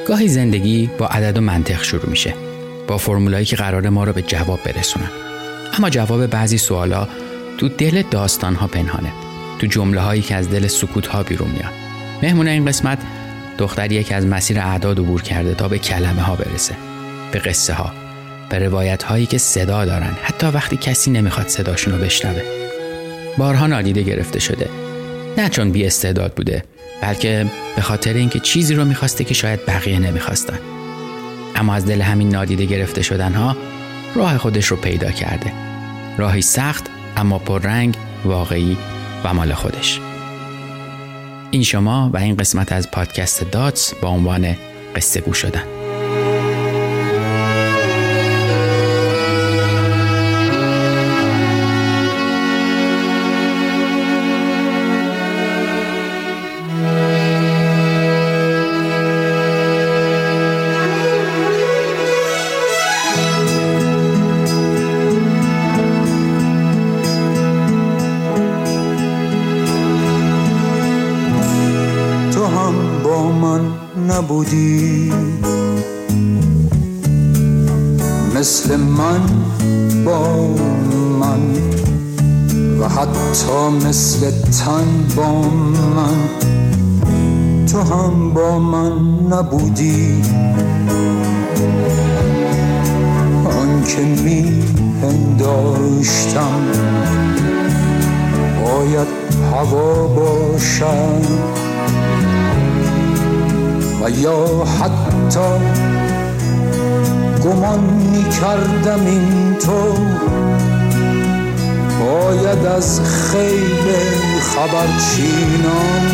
گاهی زندگی با عدد و منطق شروع میشه، با فرمولایی که قراره ما رو به جواب برسونن. اما جواب بعضی سوالا تو دل داستان‌ها پنهانه، تو جمله‌هایی که از دل سکوت‌ها بیرون میان. مهمون این قسمت دختریه که از مسیر اعداد عبور کرده تا به کلمه‌ها برسه، به قصه‌ها، به روایت‌هایی که صدا دارن حتی وقتی کسی نمیخواد صداشون رو بشنوه. بارها نادیده گرفته شده، نه چون بی استعداد بوده، بلکه به خاطر اینکه چیزی رو میخواسته که شاید بقیه نمیخواستن. اما از دل همین نادیده گرفته شدنها راه خودش رو پیدا کرده. راهی سخت اما پررنگ، واقعی و مال خودش. این شما و این قسمت از پادکست داتس با عنوان قصه گو شدن. نبودی مثل من با من و حتی مثل تن با من، تو هم با من نبودی. آن که می پنداشتم باید هوا باشد و یا حتی گمان می کردم این تو باید از خیل خبرچینان.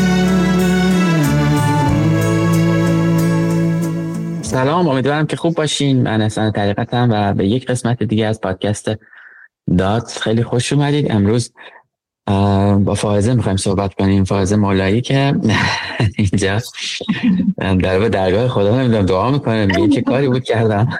سلام، امیدوارم که خوب باشین. من احسان طریقتم و به یک قسمت دیگه از پادکست دات خیلی خوش اومدید. امروز با فائزه میخوایم صحبت کنیم. فائزه مولایی که اینجا در درگاه خدا نمیدونم دعا میکنه، میگه چه کاری بود کردم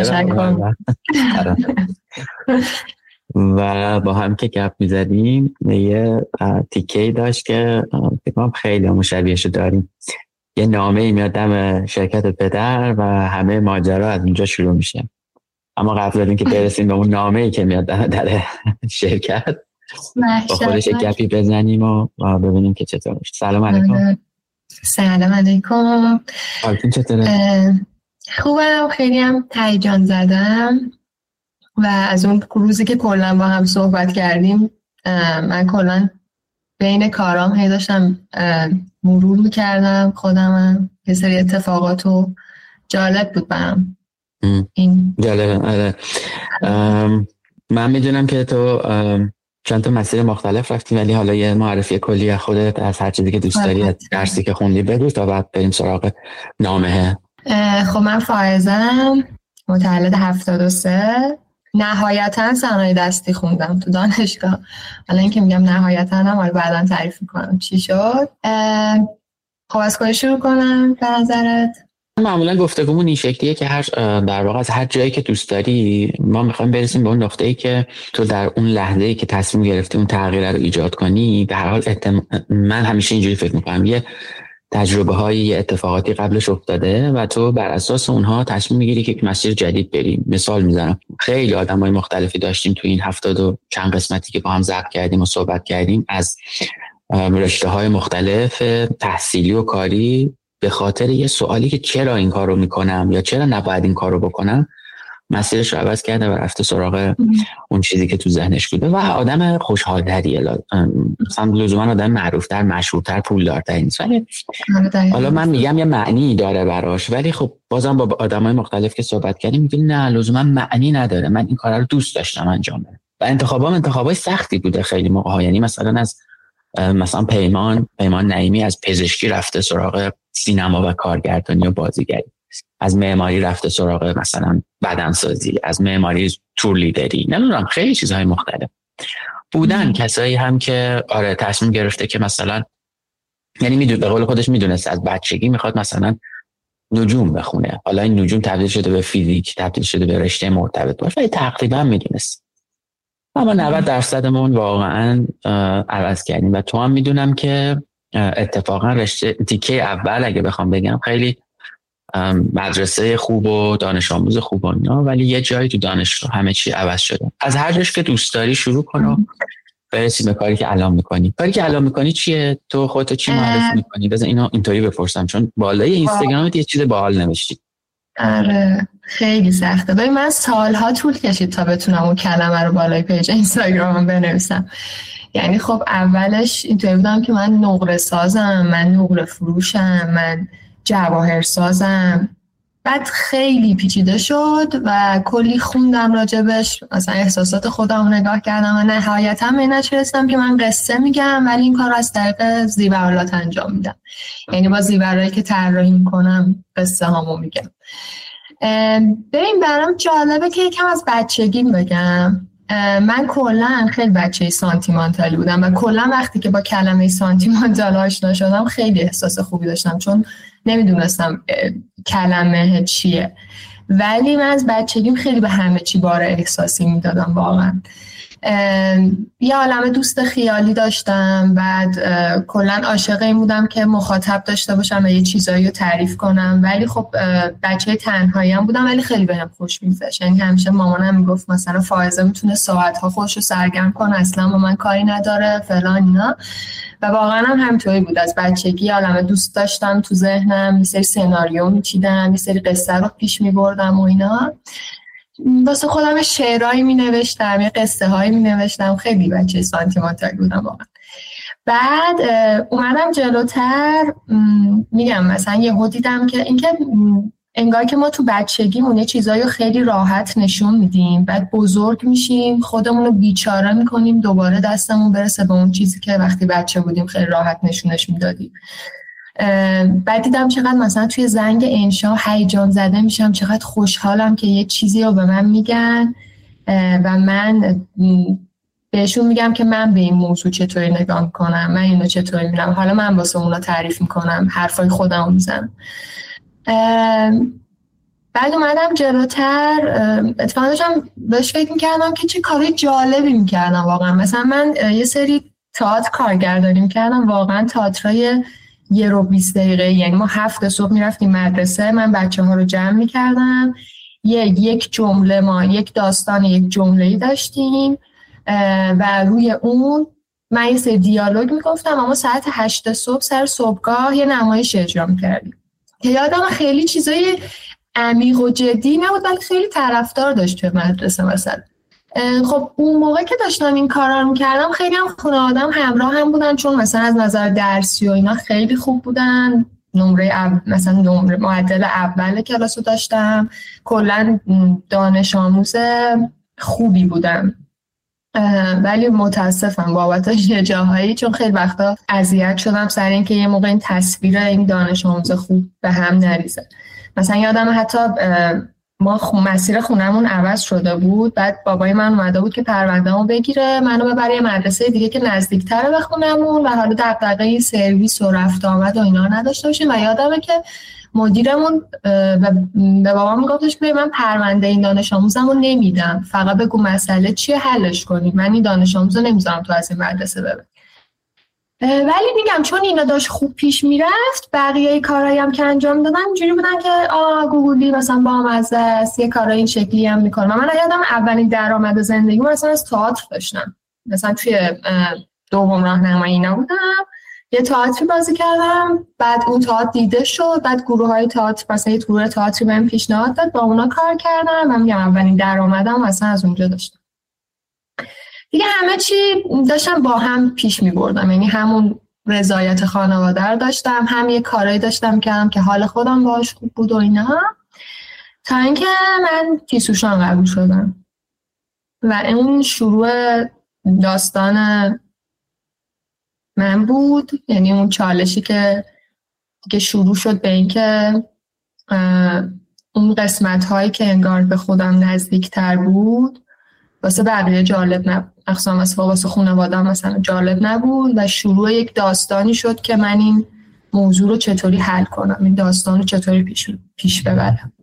و با هم که گپ میزدیم یه تیکه‌ای داشت که فکر خیلی مشابهشو داریم. یه نامه‌ای میاد دم شرکت پدر و همه ماجرا از اونجا شروع میشه. اما قبل از اینکه برسیم به اون نامه‌ای که میاد در شرکت با خودش گپی بزنیم و ببینیم که چطور میشه. سلام علیکم. سلام علیکم. حالتون چطوره؟ خوبم، خیلی هم هیجان زدم و از اون روزی که کلا با هم صحبت کردیم من کلا بین کارام هی داشتم مرور میکردم خودم، یه سری اتفاقاتو جالب بود برام. این جالبه. من میدونم که تو چند تا مسیر مختلف رفتی، ولی حالا یه معرفی کلی از خودت، از هر چیزی که دوست داری، از درسی که خوندی بگو تا بعد بریم سراغ نامه. خب من فائزم، متولد 73. نهایتا صنایع دستی خوندم تو دانشگاه. حالا اینکه میگم نهایتا هم حالا بعداً تعریف میکنم چی شد. خب از کجا شروع کنم به نظرت؟ معمولا گفتگومون این شکلیه که در واقع از هر جایی که دوست داری ما میخوایم برسیم به اون نقطه‌ای که تو در اون لحظه‌ای که تصمیم گرفتی اون تغییر رو ایجاد کنی. به هر حال من همیشه اینجوری فکر میکنم، یه تجربه‌های، یه اتفاقاتی قبلش افتاده و تو بر اساس اونها تصمیم میگیری که مسیر جدید بریم. مثال میزنم، خیلی آدمای مختلفی داشتیم تو این 70 و چند قسمتی که با هم ضبط کردیم و صحبت کردیم از رشته‌های مختلف تحصیلی و کاری، به خاطر یه سوالی که چرا این کار رو میکنم یا چرا نباید این کار رو بکنم مسیرش رو عوض کرده و رفته سراغ اون چیزی که تو ذهنش بوده و آدم خوشحال‌تریه. مثلا لزوما آدم معروف‌تر، مشهورتر، پولدارتر نیست، ولی حالا من میگم یه معنی داره براش. ولی خب بازم با آدمای مختلف که صحبت کردیم میگن نه لزوما معنی نداره، من این کارا رو دوست داشتم انجام بدم. و انتخابای سختی بوده خیلی موقع‌ها. یعنی مثلا پیمان نعیمی از پزشکی رفته سراغ سینما و کارگردانی و بازیگری، از معماری رفته سراغ مثلا بدنسازی، از معماری تور لیدری، نمیدونم خیلی چیزهای مختلف بودن. کسایی هم که تصمیم گرفته که مثلا یعنی به قول خودش میدونست از بچگی میخواد مثلا نجوم بخونه، حالا این نجوم تبدیل شده به فیزیک، تبدیل شده به رشته مرتبط باشه، ولی تقریبا میدونست. اما 90%مون واقعا عوض کردیم و تو هم میدونم که اتفاقا رشته تیکه اول اگه بخوام بگم خیلی مدرسه خوب و دانش آموز خوب و اینا، ولی یه جایی تو دانشگاه همه چی عوض شده. از هر جاش که دوست داری شروع کن و برسی به کاری که الان میکنی. کاری که الان میکنی چیه؟ تو خودت چی معرفی میکنی؟ بذار اینو اینطوری بپرسم، چون بالای اینستاگرامت یه چیز باحال نوشتی. آره خیلی سخته. ببین من سالها طول کشید تا بتونم اون کلمه رو بالای پیج اینستاگرامم بنویسم. یعنی خب اولش اینطوری بودم که من نقره سازم، من نقره فروشم، من جواهر سازم. بعد خیلی پیچیده شد و کلی خوندم راجبش، مثلا احساسات خودم رو نگاه کردم و نهایتا به این نتیجه رسیدم که من قصه میگم ولی این کار رو از طریق زیورالات انجام میدم. یعنی با زیورایی که طراحی میکنم قصه هامو میگم. ببین برام جالبه که یکم از بچگیم بگم. من کلا خیلی بچه سانتیمانتالی بودم و کلا وقتی که با کلمه سانتیمانتال آشنا شدم خیلی احساس خوبی داشتم، چون نمیدونستم کلمه چیه، ولی من از بچگیم خیلی به همه چی بار احساسی میدادم واقعا. یه عالمه دوست خیالی داشتم، بعد کلا عاشق این بودم که مخاطب داشته باشم و یه چیزایی رو تعریف کنم، ولی خب بچه تنهایی هم بودم ولی خیلی بهم خوش می‌گذشت. یعنی همیشه مامانم میگفت مثلا فائزه میتونه ساعت‌ها خودش رو سرگرم کنه، اصلا با من کاری نداره فلان اینا، و واقعا هم همینطوری بود. از بچگی عالمه دوست داشتم تو ذهنم، یه سری سناریو میچیدم، یه سری قصه رو پیش میبردم و اینا. واسه خودم شعرهایی می‌نوشتم، یه قصه هایی می‌نوشتم. خیلی بچه سانتیمانتال بودم واقعا. بعد اومدم جلوتر، میگم مثلا یهو دیدم که اینکه انگار که ما تو بچگیمون یه چیزایی رو خیلی راحت نشون میدیم، بعد بزرگ میشیم خودمون رو بیچاره میکنیم دوباره دستمون برسه به اون چیزی که وقتی بچه بودیم خیلی راحت نشونش میدادیم. بعد دیدم چقدر مثلا توی زنگ انشا هیجان زده میشم، چقدر خوشحالم که یه چیزی رو به من میگن و من بهشون میگم که من به این موضوع چطوری نگاه کنم، من اینو چطوری میبینم، حالا من واسه اونا تعریف میکنم، حرفای خودم رو میزنم. بعد اومدم جلوتر، اتفاقا داشتم بهش فکر میکردم که چه کاری جالبی میکردم واقعا. مثلا من یه سری تئاتر کارگردانی میکردم، واقعا تئاترای 1 رو 20 دقیقه، یعنی ما 7 صبح میرفتیم مدرسه، من بچه ها رو جمع میکردم، یک جمله، ما یک داستان یک جمله‌ای داشتیم و روی اون من یه سری دیالوگ میگفتم، اما ساعت 8 صبح سر صبحگاه یه نمایش اجرا میکردیم که یادم خیلی چیزای عمیق و جدی نبود ولی خیلی طرفدار داشت توی مدرسه. مثلا خب اون موقع که داشتم این کارا رو میکردم خیلی هم خانواده‌ام همراه هم بودن، چون مثلا از نظر درسی و اینا خیلی خوب بودن. مثلا نمره معدل اول کلاس رو داشتم، کلا دانش آموز خوبی بودم. ولی متاسفم بابتش یه جاهایی، چون خیلی وقتا اذیت شدم سر این که یه موقع این تصویر این دانش آموز خوب به هم نریزه. مثلا یادم حتی ما مسیر خونمون عوض شده بود، بعد بابای من اومده بود که پرونده‌مو بگیره منو ببره مدرسه دیگه که نزدیک‌تره به خونمون و حالا دغدغه سرویس و رفت آمد و اینا نداشته باشیم. و یادمه که مدیرمون به بابام میگفتش که من پرونده این دانش آموزمو نمیدم، فقط بگو مسئله چیه حلش کنید، من این دانش آموزو نمیذارم تو از این مدرسه ببر. ولی میگم چون اینا داشت خوب پیش میرفت، بقیه کارهایی هم که انجام دادن اینجوری بودن که گوگلی مثلا با مزه است، یه کارای این شکلی هم میکنه. من یادم اولین درآمد زندگیم مثلا از تئاتر داشتم، مثلا توی دوم راهنمایی اینا بودم، یه تئاتری بازی کردم، بعد اون تئاتر دیده شد، بعد گروه‌های تئاتر مثلا یه گروه تئاتری بهم پیشنهاد داد، با اونا کار کردم. من میگم اولین درآمدم مثلا از اونجا داشتم. دیگه همه چی داشتم با هم پیش می بردم، یعنی همون رضایت خانواده رو داشتم، هم یه کارایی داشتم کردم که حال خودم باهاش خوب بود و اینا، تا اینکه من تیسوشان قبول شدم و اون شروع داستان من بود. یعنی اون چالشی که شروع شد به این که اون قسمت هایی که انگار به خودم نزدیک تر بود واسه بقیه جالب نبود، اقسام از واسه خانواده‌ام مثلا جالب نبود و شروع یک داستانی شد که من این موضوع رو چطوری حل کنم، این داستان رو چطوری پیش ببرم.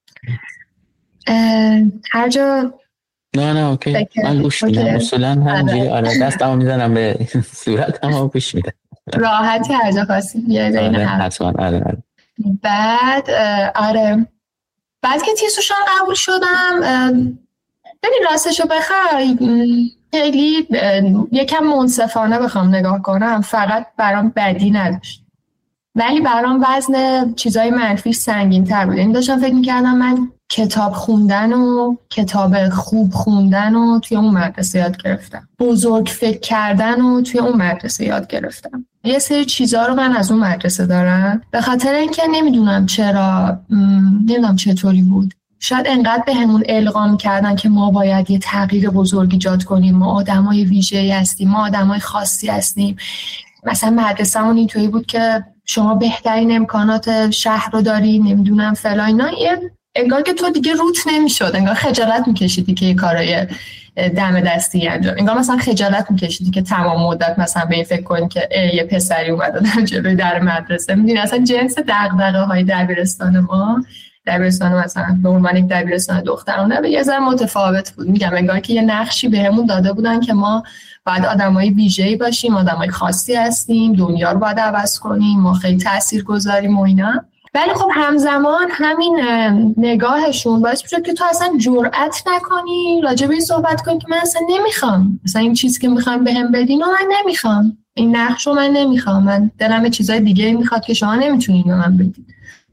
هر جا نه اوکی، من گوش میدم اصولا همینجوری. آره دستمو میزنم به صورتم و گوش میدم، راحتی هر جا خواستید بیاید. حتما. آره بعد آره بعد که تیسوشان قبول شدم، ببین راستشو بخوای خیلی یکم منصفانه بخوام نگاه کنم، فقط برام بدی نداشت، ولی برام وزن چیزای منفی سنگین تر بود. این داشتم فکر میکردم من کتاب خوندن و کتاب خوب خوندن و توی اون مدرسه یاد گرفتم، بزرگ فکر کردن و توی اون مدرسه یاد گرفتم. یه سری چیزا رو من از اون مدرسه دارم، به خاطر اینکه نمیدونم چرا، نمیدونم چطوری بود، شاید انقدر به همون القا کردن که ما باید یه تغییر بزرگ ایجاد کنیم، ما آدمای ویژه‌ای هستیم، ما آدمای خاصی هستیم. مثلا مدرسه‌مون اینطوری بود که شما بهترین امکانات شهر رو داری، نمیدونم فلان اینا، انگار که تو دیگه روت نمیشد، انگار خجالت میکشیدی که یه کارای دم دستی انجام، انگار مثلا خجالت میکشیدی که تمام مدت مثلا به این فکر کنی که یه پسری اومده در جلوی در مدرسه. میدونی اصلا جنس دغدغه‌های دبیرستان ما، دبیرستان مثلا به عنوان یک دبیرستان دخترانه یه ذره متفاوت بود. میگم انگار که یه نقشی بهمون داده بودن که ما باید آدمای ویژه‌ای باشیم، آدمای خاصی هستیم، دنیا رو باید عوض کنیم، ما خیلی تاثیرگذاریم و اینا. ولی خب همزمان همین نگاهشون باعث میشد که تو اصلا جرئت نکنی راجع به این صحبت کنی که من اصلا نمیخوام، مثلا این چیزی که میخوام بهم بدین و من نمیخوام، این نقش رو من نمیخوام، من دلم چیزای دیگه میخواد که شما نمیتونین به من بدین.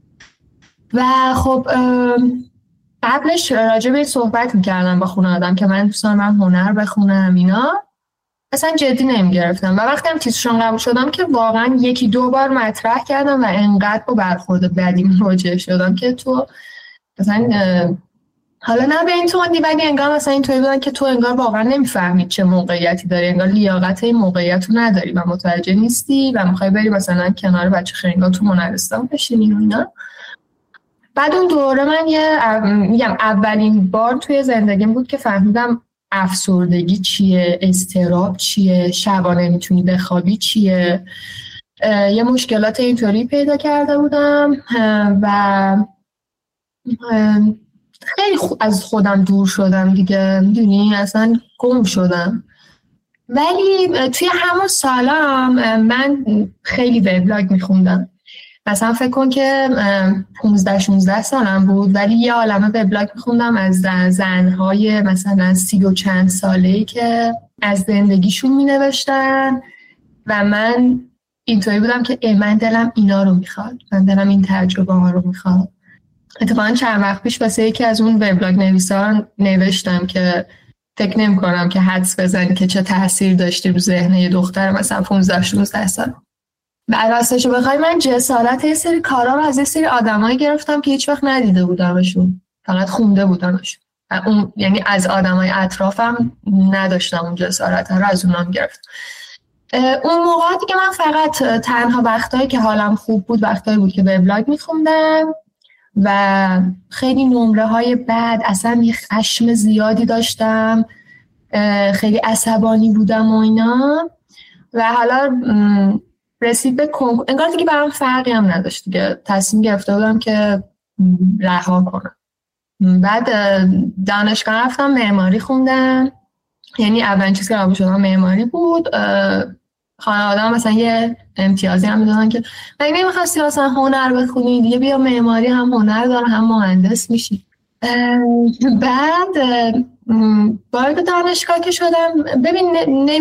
و خب قبلش راجع به صحبت میکردم با خانواده‌ام که من دوست دارم من هنر بخونم اینا، اصلا جدی نمیگرفتم. و وقتی هم تیسوشان قبول شدم که واقعا یکی دو بار مطرح کردم و انقدر با برخورد بدی مواجه شدم که تو مثلا حالا نه به این توندی، ولی انگار مثلا اینطوری بودن که تو انگار واقعا نمیفهمی چه موقعیتی داری، انگار لیاقت این موقعیت رو نداری و متوجه نیستی و میخوای بری مثلا کنار بچه خنگا تو هنرستان بشینی و اینا. بعد اون دوره من میگم اولین بار توی زندگیم بود که فهمیدم افسردگی چیه، اضطراب چیه، شبانه نمیتونی بخوابی چیه. یه مشکلات اینطوری پیدا کرده بودم و خیلی از خودم دور شدم دیگه، میدونی اصلا گم شدم. ولی توی همون سالام من خیلی وبلاگ میخوندم، مثلا فکر کن که 15-16 سالم بود ولی یه عالمه وبلاگ میخوندم از زنهای مثلا 30 و چند ساله‌ای که از زندگیشون مینوشتن و من اینطوری بودم که من دلم اینا رو میخواد، من دلم این تجربه ها رو میخواد. اتفاقا چند وقت پیش واسه یکی از اون وبلاگ نویسان نوشتم که فکر نمی‌کنم که حدس بزنی که چه تاثیر داشتی رو ذهن یه دختر مثلا 15-16 سال. بعد راستش رو بخوای من جسارت یه سری کارا رو از یه سری آدمایی گرفتم که هیچ وقت ندیده بودمشون، فقط خونده بودمشون. اون یعنی از آدمای اطرافم نداشتم اون جسارت رو، از اونام گرفتم. اون موقعی که من فقط تنها وقتایی که حالم خوب بود وقتایی بود که وبلاگ می‌خوندم و خیلی نمره‌های بعد، اصلا یه خشم زیادی داشتم، خیلی عصبانی بودم و اینا. و حالا رسید به انگار دیگه برام فرقی هم نداشت دیگه، تصمیم گرفته بودم که رها کنم. بعد دانشگاه رفتم معماری خوندم، یعنی اولین چیزی که قبول شدم معماری بود. خانواده‌ام مثلا یه امتیازی هم میدادن که مگه نمی‌خواستی مثلا هنر بخونی دیگه، بیا معماری هم هنر داره هم مهندس میشی. بعد وارد دانشگاه که شدم، ببین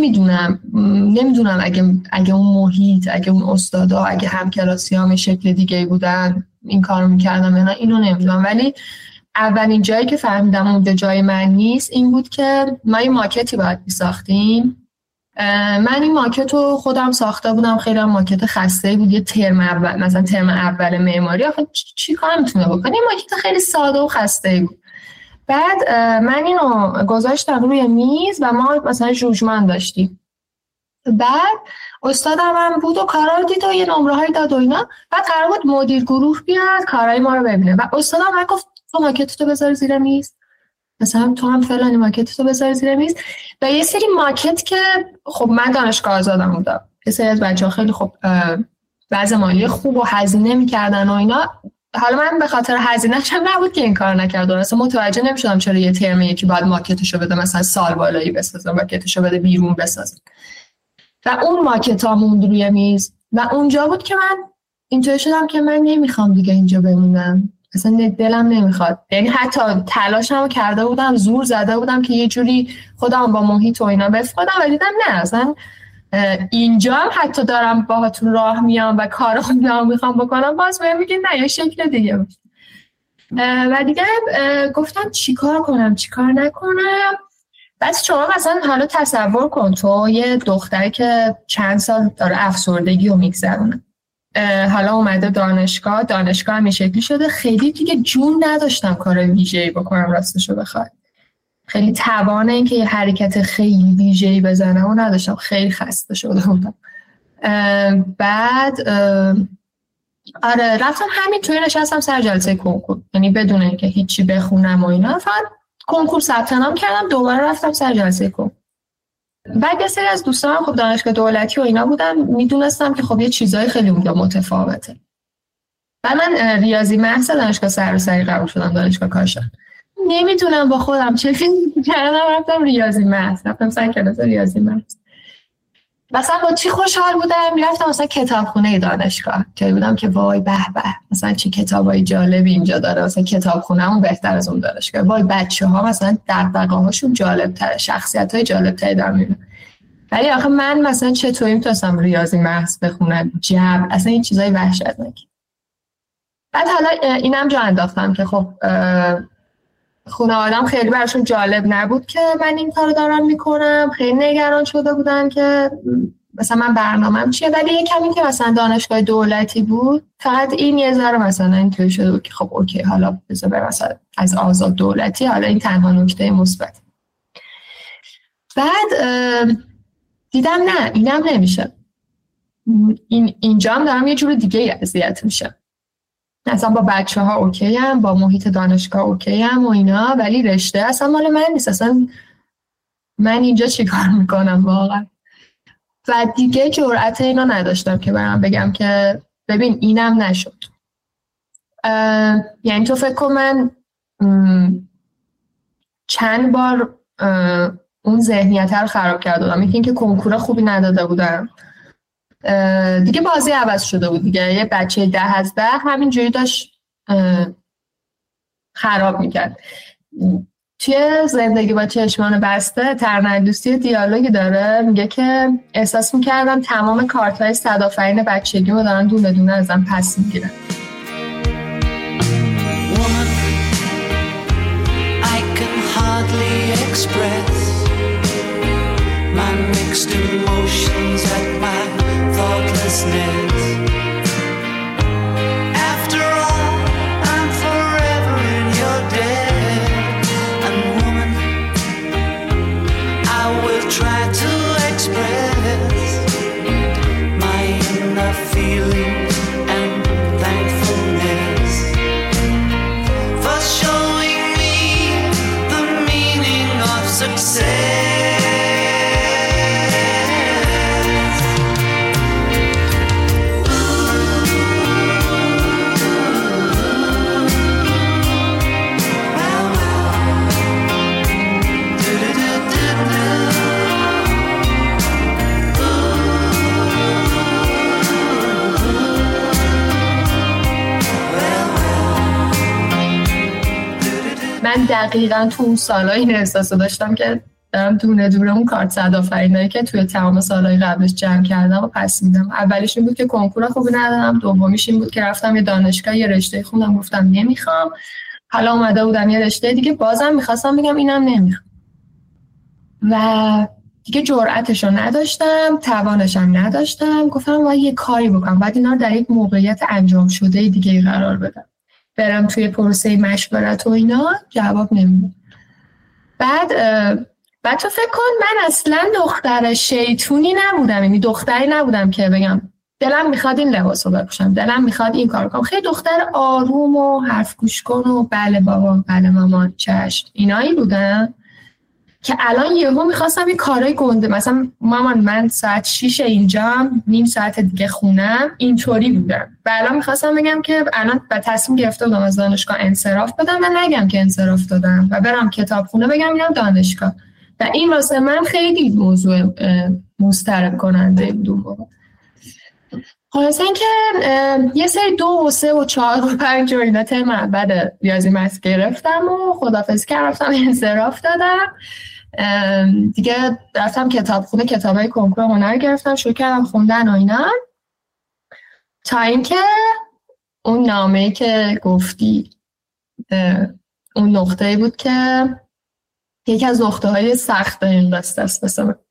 نمیدونم اگه اون محیط، اگه اون استادا، اگه همکلاسیام شکل دیگه بودن این کارو میکردم یا نه، اینو نمیدونم. ولی اولین جایی که فهمیدم اون به جای من نیست این بود که ما یه ماکتی باید میساختیم. من این ماکت رو خودم ساخته بودم، خیلی هم ماکت خسته بود، یه ترم اول مثلا ترم اول معماری آخه چی کار میتونه بکنه، این ماکت خیلی ساده و خسته بود. بعد من اینو گذاشتم روی میز و ما مثلا جوجمن داشتیم. بعد استادم هم بود و کارا رو دید و یه نمره‌های داد و اینا. بعد قرار بود مدیر گروه بیاد کارای ما رو ببینه و استادم من گفت تو ماکتتو بذار زیر میز، مثلا تو هم فلانی ماکتتو بذار زیر میز. و یه سری ماکت که خب من دانشگاه آزادم بودم، یه سری از بچه‌ها خیلی خب وضع مالی خوب و هزینه می‌کردن و اینا. حالا من به خاطر هزینه‌ش هم نبود که این کار نکردم، اصلا متوجه نمی‌شدم چرا یه ترم یکی بعد ماکتشو بده مثلا سال بالایی بسازم، ماکتشو بده بیرون بسازم. و اون ماکت‌ها موند روی میز و اونجا بود که من اینطور شدم که من نمیخوام دیگه اینجا بمونم، اصلا دلم نمیخواد. یعنی حتی تلاشمو کرده بودم، زور زده بودم که یه جوری خودم با محیط و اینا بفقدم، ولی دیدم نه، اصلا اینجا هم حتی دارم باهاتون راه میام و کارو میخوام بکنم، باز بهم میگین نه یه شکل دیگه باشه. و دیگه گفتم چیکار کنم چیکار نکنم. بعد شما مثلا حالا تصور کن تو یه دختری که چند سال داره افسردگی رو میگذرونه، حالا اومده دانشگاه هم این شکلی شده، خیلی دیگه جون نداشتم کار ویژه‌ای بکنم راستشو بخوای، خیلی توان این که یه حرکت خیلی ویژه‌ای بزنم و نداشتم، خیلی خسته شده بودم. بعد آره رفتم همینطوری نشستم سر جلسه کنکور، یعنی بدون اینکه هیچی بخونم و اینا، فقط کنکور ثبت نام کردم، دوباره رفتم سر جلسه کنکور. بعد یه سری از دوستانم خب دانشگاه دولتی و اینا بودن، میدونستم که خب یه چیزای خیلی اونجا متفاوته. بعد من ریاضی محض دانشگاه سراسری قبول شدم، دانشگاه کاشان. نمیدونم با خودم چه فکر کردم، رفتم ریاضی محض، رفتم سر کلاس ریاضی محض. مثلا با چی خوشحال بودم، میرفتم مثلا کتابخونه دانشگاه، جایی بودم که وای به به مثلا چه کتابای جالبی اینجا داره، مثلا کتابخونه‌مون بهتر از اون دانشگاه، وای بچه‌ها مثلا دغدغه‌هاشون جالب‌تره، شخصیت‌های جالب‌تری دارن. ولی آخه من مثلا چطوری میتونستم ریاضی محض بخونم، جبر، اصلا این چیزای وحشتناک. بعد حالا اینم جا انداختم که خب خانواده‌ام خیلی براشون جالب نبود که من این کارو دارم میکنم، خیلی نگران شده بودن که مثلا من برنامه‌ام چیه. ولی یه کمی که مثلا دانشگاه دولتی بود، فقط این یه ذره مثلا اینطوری شده بود که خب اوکی حالا بذار برم مثلا از آزاد دولتی، حالا این تنها نکته مثبت. بعد دیدم نه اینم نمیشه، اینجا هم دارم یه جور دیگه اذیت میشم. اصلا با بچه‌ها اوکی ام، با محیط دانشگاه اوکی ام و اینا، ولی رشته اصلا مال من نیست، اصلا من اینجا چیکار میکنم واقعا. و دیگه جرأت اینو نداشتم که برام بگم که ببین اینم نشد. یعنی تو فکر کن من چند بار اون ذهنیت رو خراب کرده بودم. یکی اینکه کنکور خوبی نداده بودم، دیگه بازی عوض شده بود دیگه، یه بچه 10 از 10 همینجوری داشت خراب میکرد. توی زندگی با چشمان بسته ترنردوستی دیالوگی داره، میگه که احساس میکردم تمام کارت‌های صدآفرین بچگیمو دارن دونه دونه ازم پس میگیرن. My mixed emotions at my thoughtlessness. After all, I'm forever in your debt. And woman, I will try to express my inner feelings and thankfulness for showing me the meaning of success. من دقیقاً تو اون سال‌ها این احساسو داشتم که دارم دونه دونه اون کارت صدآفرینایی که توی تمام سال‌های قبلش جمع کردم و پس میدم. اولیش این بود که کنکور خوبی ندادم، دومیش این بود که رفتم یه دانشگاه یه رشته خوندم، گفتم نمیخوام. حالا اومده بودم یه رشته دیگه، بازم میخواستم بگم اینم نمیخوام. و دیگه جرأتشو نداشتم، توانشم نداشتم. گفتم باید یه کاری بکنم، بعد اینا رو در یک موقعیت انجام شده دیگه قرار بدم. برم توی پروسه مشورت و اینا جواب نمیدم. بعد تو فکر کن من اصلا دختر شیطونی نبودم، یعنی دختری نبودم که بگم دلم میخواد این لباسو بپوشم، دلم میخواد این کارو کنم. خیلی دختر آروم و حرف گوش کن و بله بابا بله مامان چشم اینایی بودم که الان یهو میخواستم این کارهای گنده، مثلا مامان من ساعت 6 اینجام، نیم ساعت دیگه خونم، اینطوری بودم. و الان میخواستم بگم که الان با تصمیم گرفته بودم از دانشگاه انصراف بدم و نگم که انصراف دادم و برم کتابخونه بگم میرم دانشگاه. و این واسه من خیلی موضوع مضطرب کننده بود. خلاصه این که یه سری 2 و 3 و 4 و 5 و اینا ترم اول ریاضی متن گرفتم و خداحافظی کردم، رفتم انصراف دادم. دیگه رفتم کتابخونه، کتابای کنکور هنر گرفتم، شروع کردم خوندن و اینا، تا اینکه اون نامه‌ای که گفتی اون نقطه‌ای بود که یکی از نقطه‌های سخت این قصه است واسه من.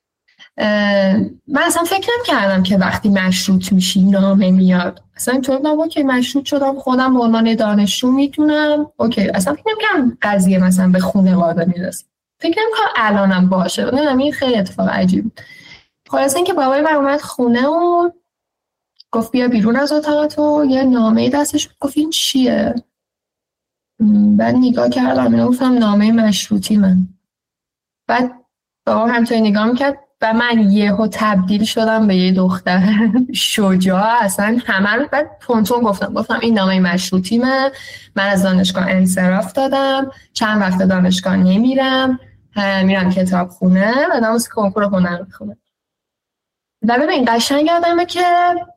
من اصلا فکر نمی‌کردم که وقتی مشروط میشی نامه میاد. اصلا اینطور نبود که مشروط شدم خودم به عنوان دانشجو میتونم اوکی. اصلا فکر نمی‌کردم قضیه مثلا به خانواده میرسه. فکر نمی‌کردم الانم باشه. نمی‌دونم، این خیلی اتفاق عجیب بود. خلاص اینکه بابای من اومد خونه و گفت بیا بیرون از اتاقت و یه نامه دستش بود. گفت این چیه؟ بعد نگاه کردم و گفتم نامه مشروطی من. بعد بابا همینطوری نگاه میکرد و من یهو تبدیل شدم به یه دختر شجاع. اصلا همه رو بعد تونتون گفتم این نامه مشروطی من از دانشگاه انصراف دادم، چند وقت دانشگاه نمیرم، میرم کتابخونه و دارم کنکور هنر میخونم. و ببین قشنگ یادمه که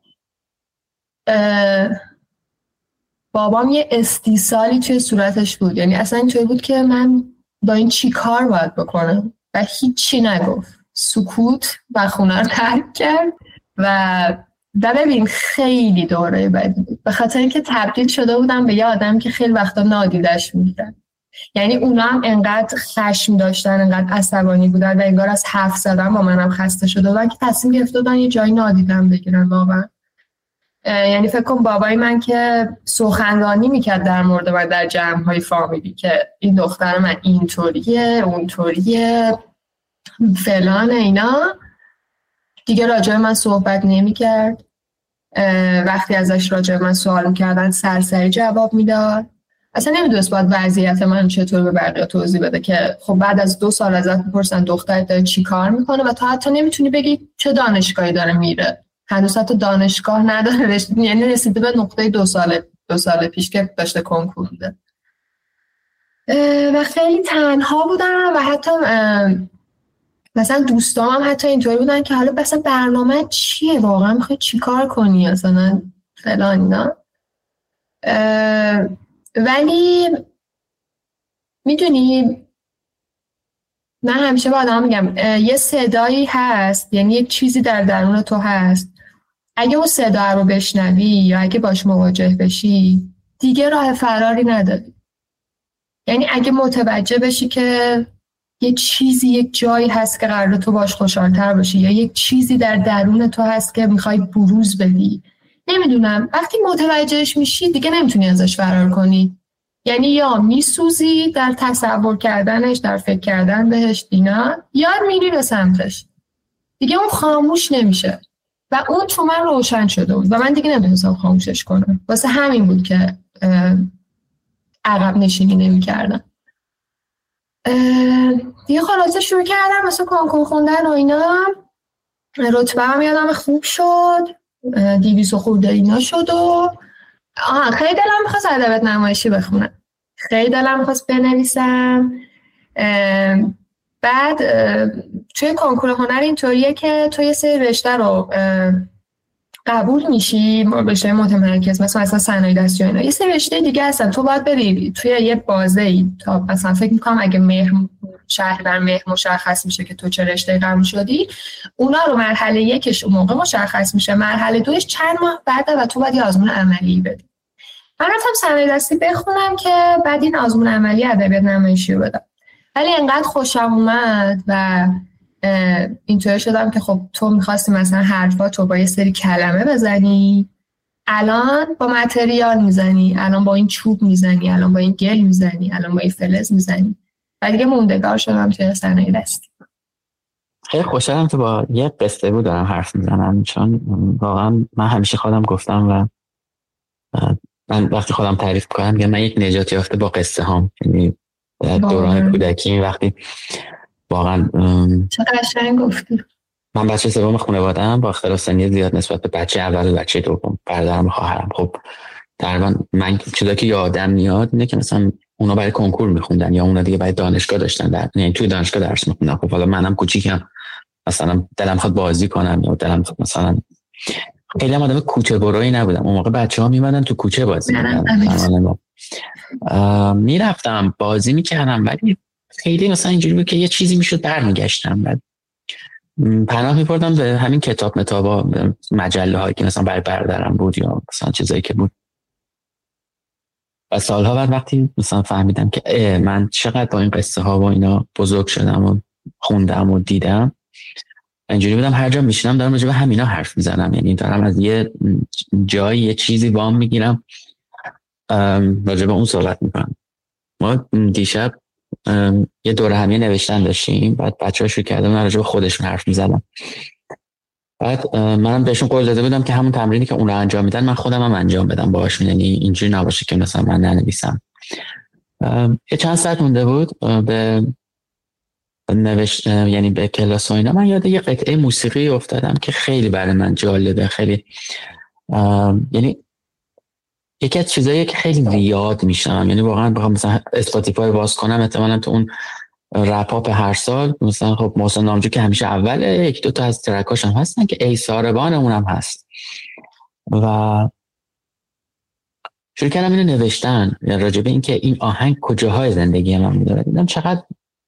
بابام یه استیصالی توی صورتش بود. یعنی اصلا اینطوری بود که من با این چی کار باید بکنم و هیچی نگفت، سکوت و خونه رو ترک کرد. و ببین خیلی دوره بدی بود، به خاطر اینکه تبدیل شده بودم به یه آدم که خیلی وقتا نادیدش می‌گیرن. یعنی اونا هم انقدر خشم داشتن، انقدر عصبانی بودن و انگار از حرف زدن با منم خسته شده بودن که تصمیم گرفته بودن یه جایی نادیدم بگیرن واقعا. یعنی فکر کنم بابای من که سخنرانی میکرد در مورد من در جمع‌های فامیلی که این دختر من اینطوریه اونطوریه فلان اینا، دیگه راجع من صحبت نمیکرد. وقتی ازش راجع من سوال میکردن سرسری جواب میداد. اصلا نمیدونست باید وضعیت من چطور به بقیه توضیح بده که خب بعد از 2 سال ازت میپرسن دخترت داره چی کار میکنه و تو حتی نمیتونی بگی چه دانشگاهی داره میره. هنوز حتی دانشگاه نداره، یعنی رسیده به نقطه 2 سال پیش که داشته کنکور بوده. و خیلی تنها بودم و حتی مثلا دوستام هم حتی اینطوری بودن که حالا مثلا برنامه چیه، واقعا میخوای چی کار کنی مثلا فلان اینا. ولی میدونی من همیشه با آدم میگم یه صدایی هست، یعنی یک چیزی در درون تو هست، اگه اون صدا رو بشنوی یا اگه باش مواجه بشی دیگه راه فراری نداری. یعنی اگه متوجه بشی که یه چیزی یک جایی هست که قراره تو باش خوشحال‌تر باشی یا یک چیزی در درون تو هست که میخوای بروز بدی، نمیدونم، وقتی متوجهش میشی دیگه نمیتونی ازش فرار کنی. یعنی یا میسوزی در تصور کردنش، در فکر کردن بهش دینا، یا میری به سمتش، دیگه اون خاموش نمیشه. و اون تو من روشن شده بود و من دیگه نمیتونستم خاموشش کنم. واسه همین بود که عقب نشینی نمی‌کردم. دیگه خلاصه شروع کردم مثلا کنکور خوندن و اینا. رتبه هم یادم خوب شد، 200 خورده اینا شد و خیلی دلم می‌خواست ادبیات نمایشی بخونم، خیلی دلم می‌خواست بنویسم. بعد توی کنکور هنر اینطوریه که توی یه سری رشته رو قبول میشی، رشته متمرکز مثلا صنایع دستی و اینا. یه سری رشته دیگه هستن تو باید بری توی یه بازه‌ای تا مثلا فکر می‌کنم اگه شهر در مهر مشخص میشه که تو چه رشته قبول شدی، اونا رو مرحله 1ش اون موقع مشخص میشه، مرحله 2ش چند ماه بعد و تو باید یه آزمون عملی بدی. من رفتم صنایع دستی بخونم که بعد این آزمون عملی ادبیات نمایشی رو بدم. ولی انقدر خوشم اومد و اینطوری شدم که خب تو می‌خواستی مثلا حرفاتو با یه سری کلمه بزنی، الان با متریال میزنی، الان با این چوب میزنی، الان با این گل میزنی، الان با این فلز میزنی. و دیگه موندگار شدم توی صنایع دستی. خیلی خوشحالم که با یه قصه بود دارم حرف میزنم، چون واقعا من همیشه خودم گفتم و من وقتی خودم تعریف کنم میگم من یک نجات یافته با قصه هام. یعنی دوران کودکی وقتی واقعا چه قشنگ گفتی. من بچه سوم خانواده‌ام با اختلاف سنی زیاد نسبت به بچه اول و بچه دوم، برادرم و خواهرم. خب تقریبا من چیزایی که یادم میاد اینه که مثلا اونا برای کنکور میخوندن یا اونا دیگه برای دانشگاه داشتن یعنی توی دانشگاه درس میخوندن. خب حالا منم کوچیکم، مثلا دلم خواست بازی کنم یا دلم خواست مثلا خیلی هم آدم کوچه بروی نبودم. اون موقع بچه‌ها میمدن تو کوچه بازی می‌کردن، میرفتم بازی میکردم، ولی خیلی مثلا اینجوری بود که یه چیزی میشد برمیگشتم، بعد پناه میبردم به همین کتاب متابا، مجله هایی که مثلا برای برادرم بود یا مثلا چیزایی که بود. و سالها بعد وقتی مثلا فهمیدم که من چقدر با این قصه ها و اینا بزرگ شدم و خوندم و دیدم، اینجوری بودم هر جا میشینم دارم راجع به همینا حرف میزنم، یعنی دارم از یه جایی یه چیزی وام میگیرم راجع به اون صحبت میکنم. ما دیشب یه دوره همیه نوشتن داشتیم، بعد بچه‌ها شروع کردن راجع به خودشون حرف میزدن، بعد منم بهشون قول داده بودم که همون تمرینی که اون رو انجام میدن من خودم هم انجام بدم باهاشون، یعنی اینجوری نباشه که مثلا من ننویسم. یه چند ساعت مونده بود به یعنی به کلاس و اینا، من یاد یه قطعه موسیقی افتادم که خیلی برای من جالبه، خیلی یعنی یکی از چیزایی که خیلی زیاد میشنم، یعنی واقعا بخوام مثلا اسپاتیفای باز کنم احتمالاً تو اون رپ اپ هر سال مثلا خب محسن نامجو که همیشه اوله، یک دو تا از ترکاش هم هستن که ای ساربان اونم هست، و شروع کردم اینو نوشتن راجع به این که این آهنگ کجاهای زندگی من میداره. دیدم چقدر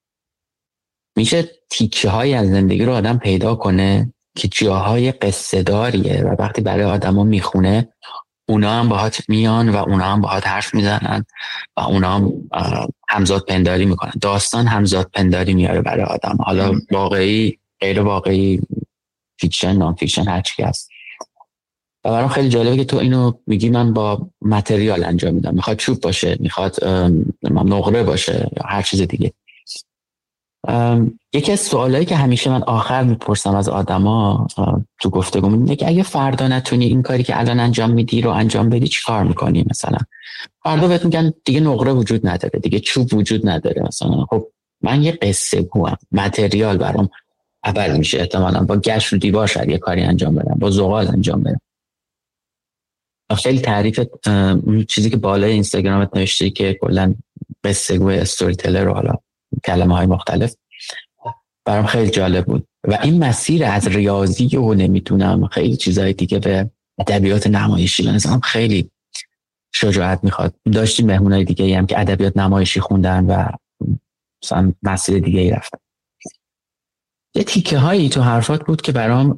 میشه تیکه های از زندگی رو آدم پیدا کنه که جاهای قصه داریه، و وقتی برای آدما میخونه اونا هم باهات میان و اونا هم باهات حرف میزنن و اونا هم همزاد پنداری میکنن. داستان همزاد پنداری میاره برای آدم، حالا واقعی غیر واقعی، فیکشن نان فیکشن هر چی هست. و برام خیلی جالبه که تو اینو میگی من با متریال انجام میدم، میخواد چوب باشه، میخواد نقره باشه یا هر چیز دیگه. یکی از سوالایی که همیشه من آخر میپرسم از آدما تو گفتگو اینه که اگه فردا نتونی این کاری که الان انجام میدی رو انجام بدی چی کار میکنی؟ مثلا فردا بهت میگن دیگه نقره وجود نداره، دیگه چوب وجود نداره، مثلا خب من یه قصه گوام، متریال برام اول میشه، احتمالاً با گشت رو دیوار شاید یه کاری انجام بدم، با زغال انجام بدم. خیلی تعریف چیزی که بالای اینستاگرامت نوشتی که کلا قصه گو استوری تلر رو، حالا کلمه های مختلف، برام خیلی جالب بود. و این مسیر از ریاضی و نمیتونم خیلی چیزهای دیگه به ادبیات نمایشی بنظرم خیلی شجاعت میخواد. داشتیم مهمونای دیگه هم که ادبیات نمایشی خوندن و مثلا مسیر دیگه ای رفتن. یه تیکه هایی تو حرفات بود که برام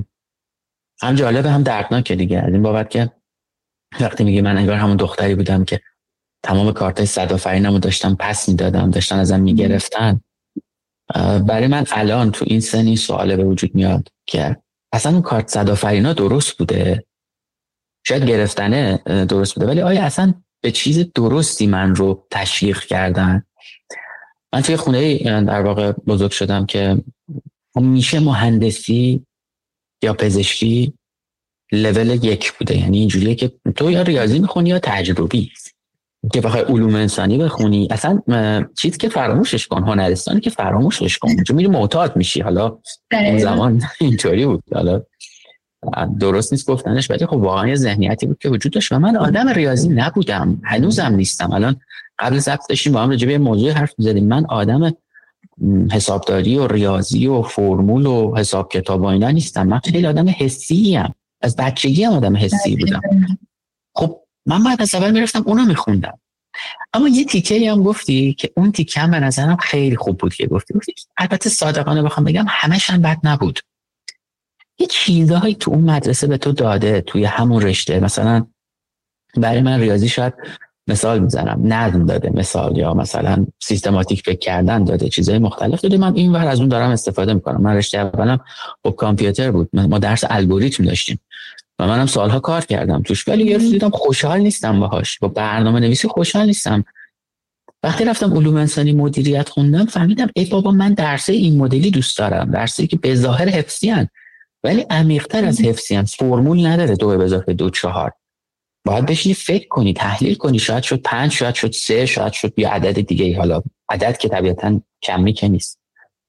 هم جالبه هم دردناکه دیگه، از این بابت که وقتی میگه من انگار همون دختری بودم که تمام کارتای صدآفرینمو داشتم پس میدادم، داشتن ازم میگرفتن. برای من الان تو این سن این سواله به وجود میاد که اصلا اون کارت صدآفرینا درست بوده؟ شاید گرفتنه درست بوده، ولی آیا اصلا به چیز درستی من رو تشویق کردن؟ من توی خونه در واقع بزرگ شدم که همیشه مهندسی یا پزشکی لول 1 بوده، یعنی اینجوریه که تو یا ریاضی میخونی یا تجربی، که بخوای علوم انسانی بخونی اصلا چیز که فراموشش کن، هنرستانی که فراموشش کن، چون میری معتاد میشی. حالا اون زمان اینطوری بود، حالا درست نیست گفتنش، ولی خب واقعا یه ذهنیتی بود که وجود داشت و من آدم ریاضی نبودم، هنوزم نیستم. الان قبل ضبط داشتیم با هم راجع به موضوع حرف می‌زدیم، من آدم حسابداری و ریاضی و فرمول و حساب کتاب و اینا نیستم، من خیلی آدم حسی ام، از بچگی هم آدم حسی بودم. خب من بعد از اول میرفتم اونو میخوندم. اما یه تیکه هم گفتی که اون تیکه هم به نظرم خیلی خوب بود که گفتی البته صادقانه بخوام بگم همش هم بد نبود، یه چیزهایی تو اون مدرسه به تو داده توی همون رشته. مثلا برای من ریاضی شاید مثال میزنم نظم داده مثال، یا مثلا سیستماتیک فکر کردن داده، چیزهای مختلف داده. من این ور از اون دارم استفاده میکنم. من رشته اولم خب کامپیوتر بود، ما درس الگوریتم داشتیم و منم سالها کار کردم توش، ولی یه روز دیدم خوشحال نیستم باهاش، با برنامه نویسی خوشحال نیستم. وقتی رفتم علوم انسانی مدیریت خوندم فهمیدم ای بابا من درس این مدلی دوست دارم، درسی که به ظاهر حفظی ان ولی عمیق‌تر از حفظی ان، فرمول نداره 2 + 2 = 4، باید بشینی فکر کنی تحلیل کنی، شاید شد 5 شاید شد 3 شاید شد یه عدد دیگه، حالا عدد که طبیعتاً کمی که نیست.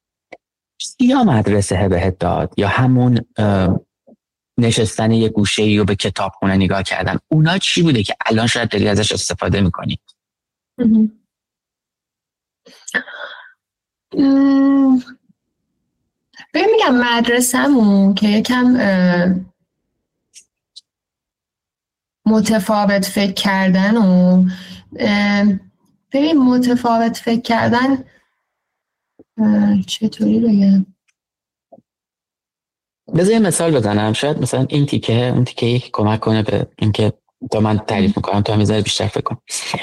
یا مدرسه بهت داد یا همون نشستن یه گوشه‌ای و به کتابخونه نگاه کردن، اونا چی بوده که الان شاید داری ازش استفاده میکنی؟ بگم مدرسه‌مون که یکم متفاوت فکر کردن و ببین متفاوت فکر کردن چطوری بگم؟ بذار یه مثال بزنم. شاید مثلا این تیکه اون تیکه یک کمک کنه به اینکه تا من تعریف میکنم تا میذاره بیشتر فکر کنم.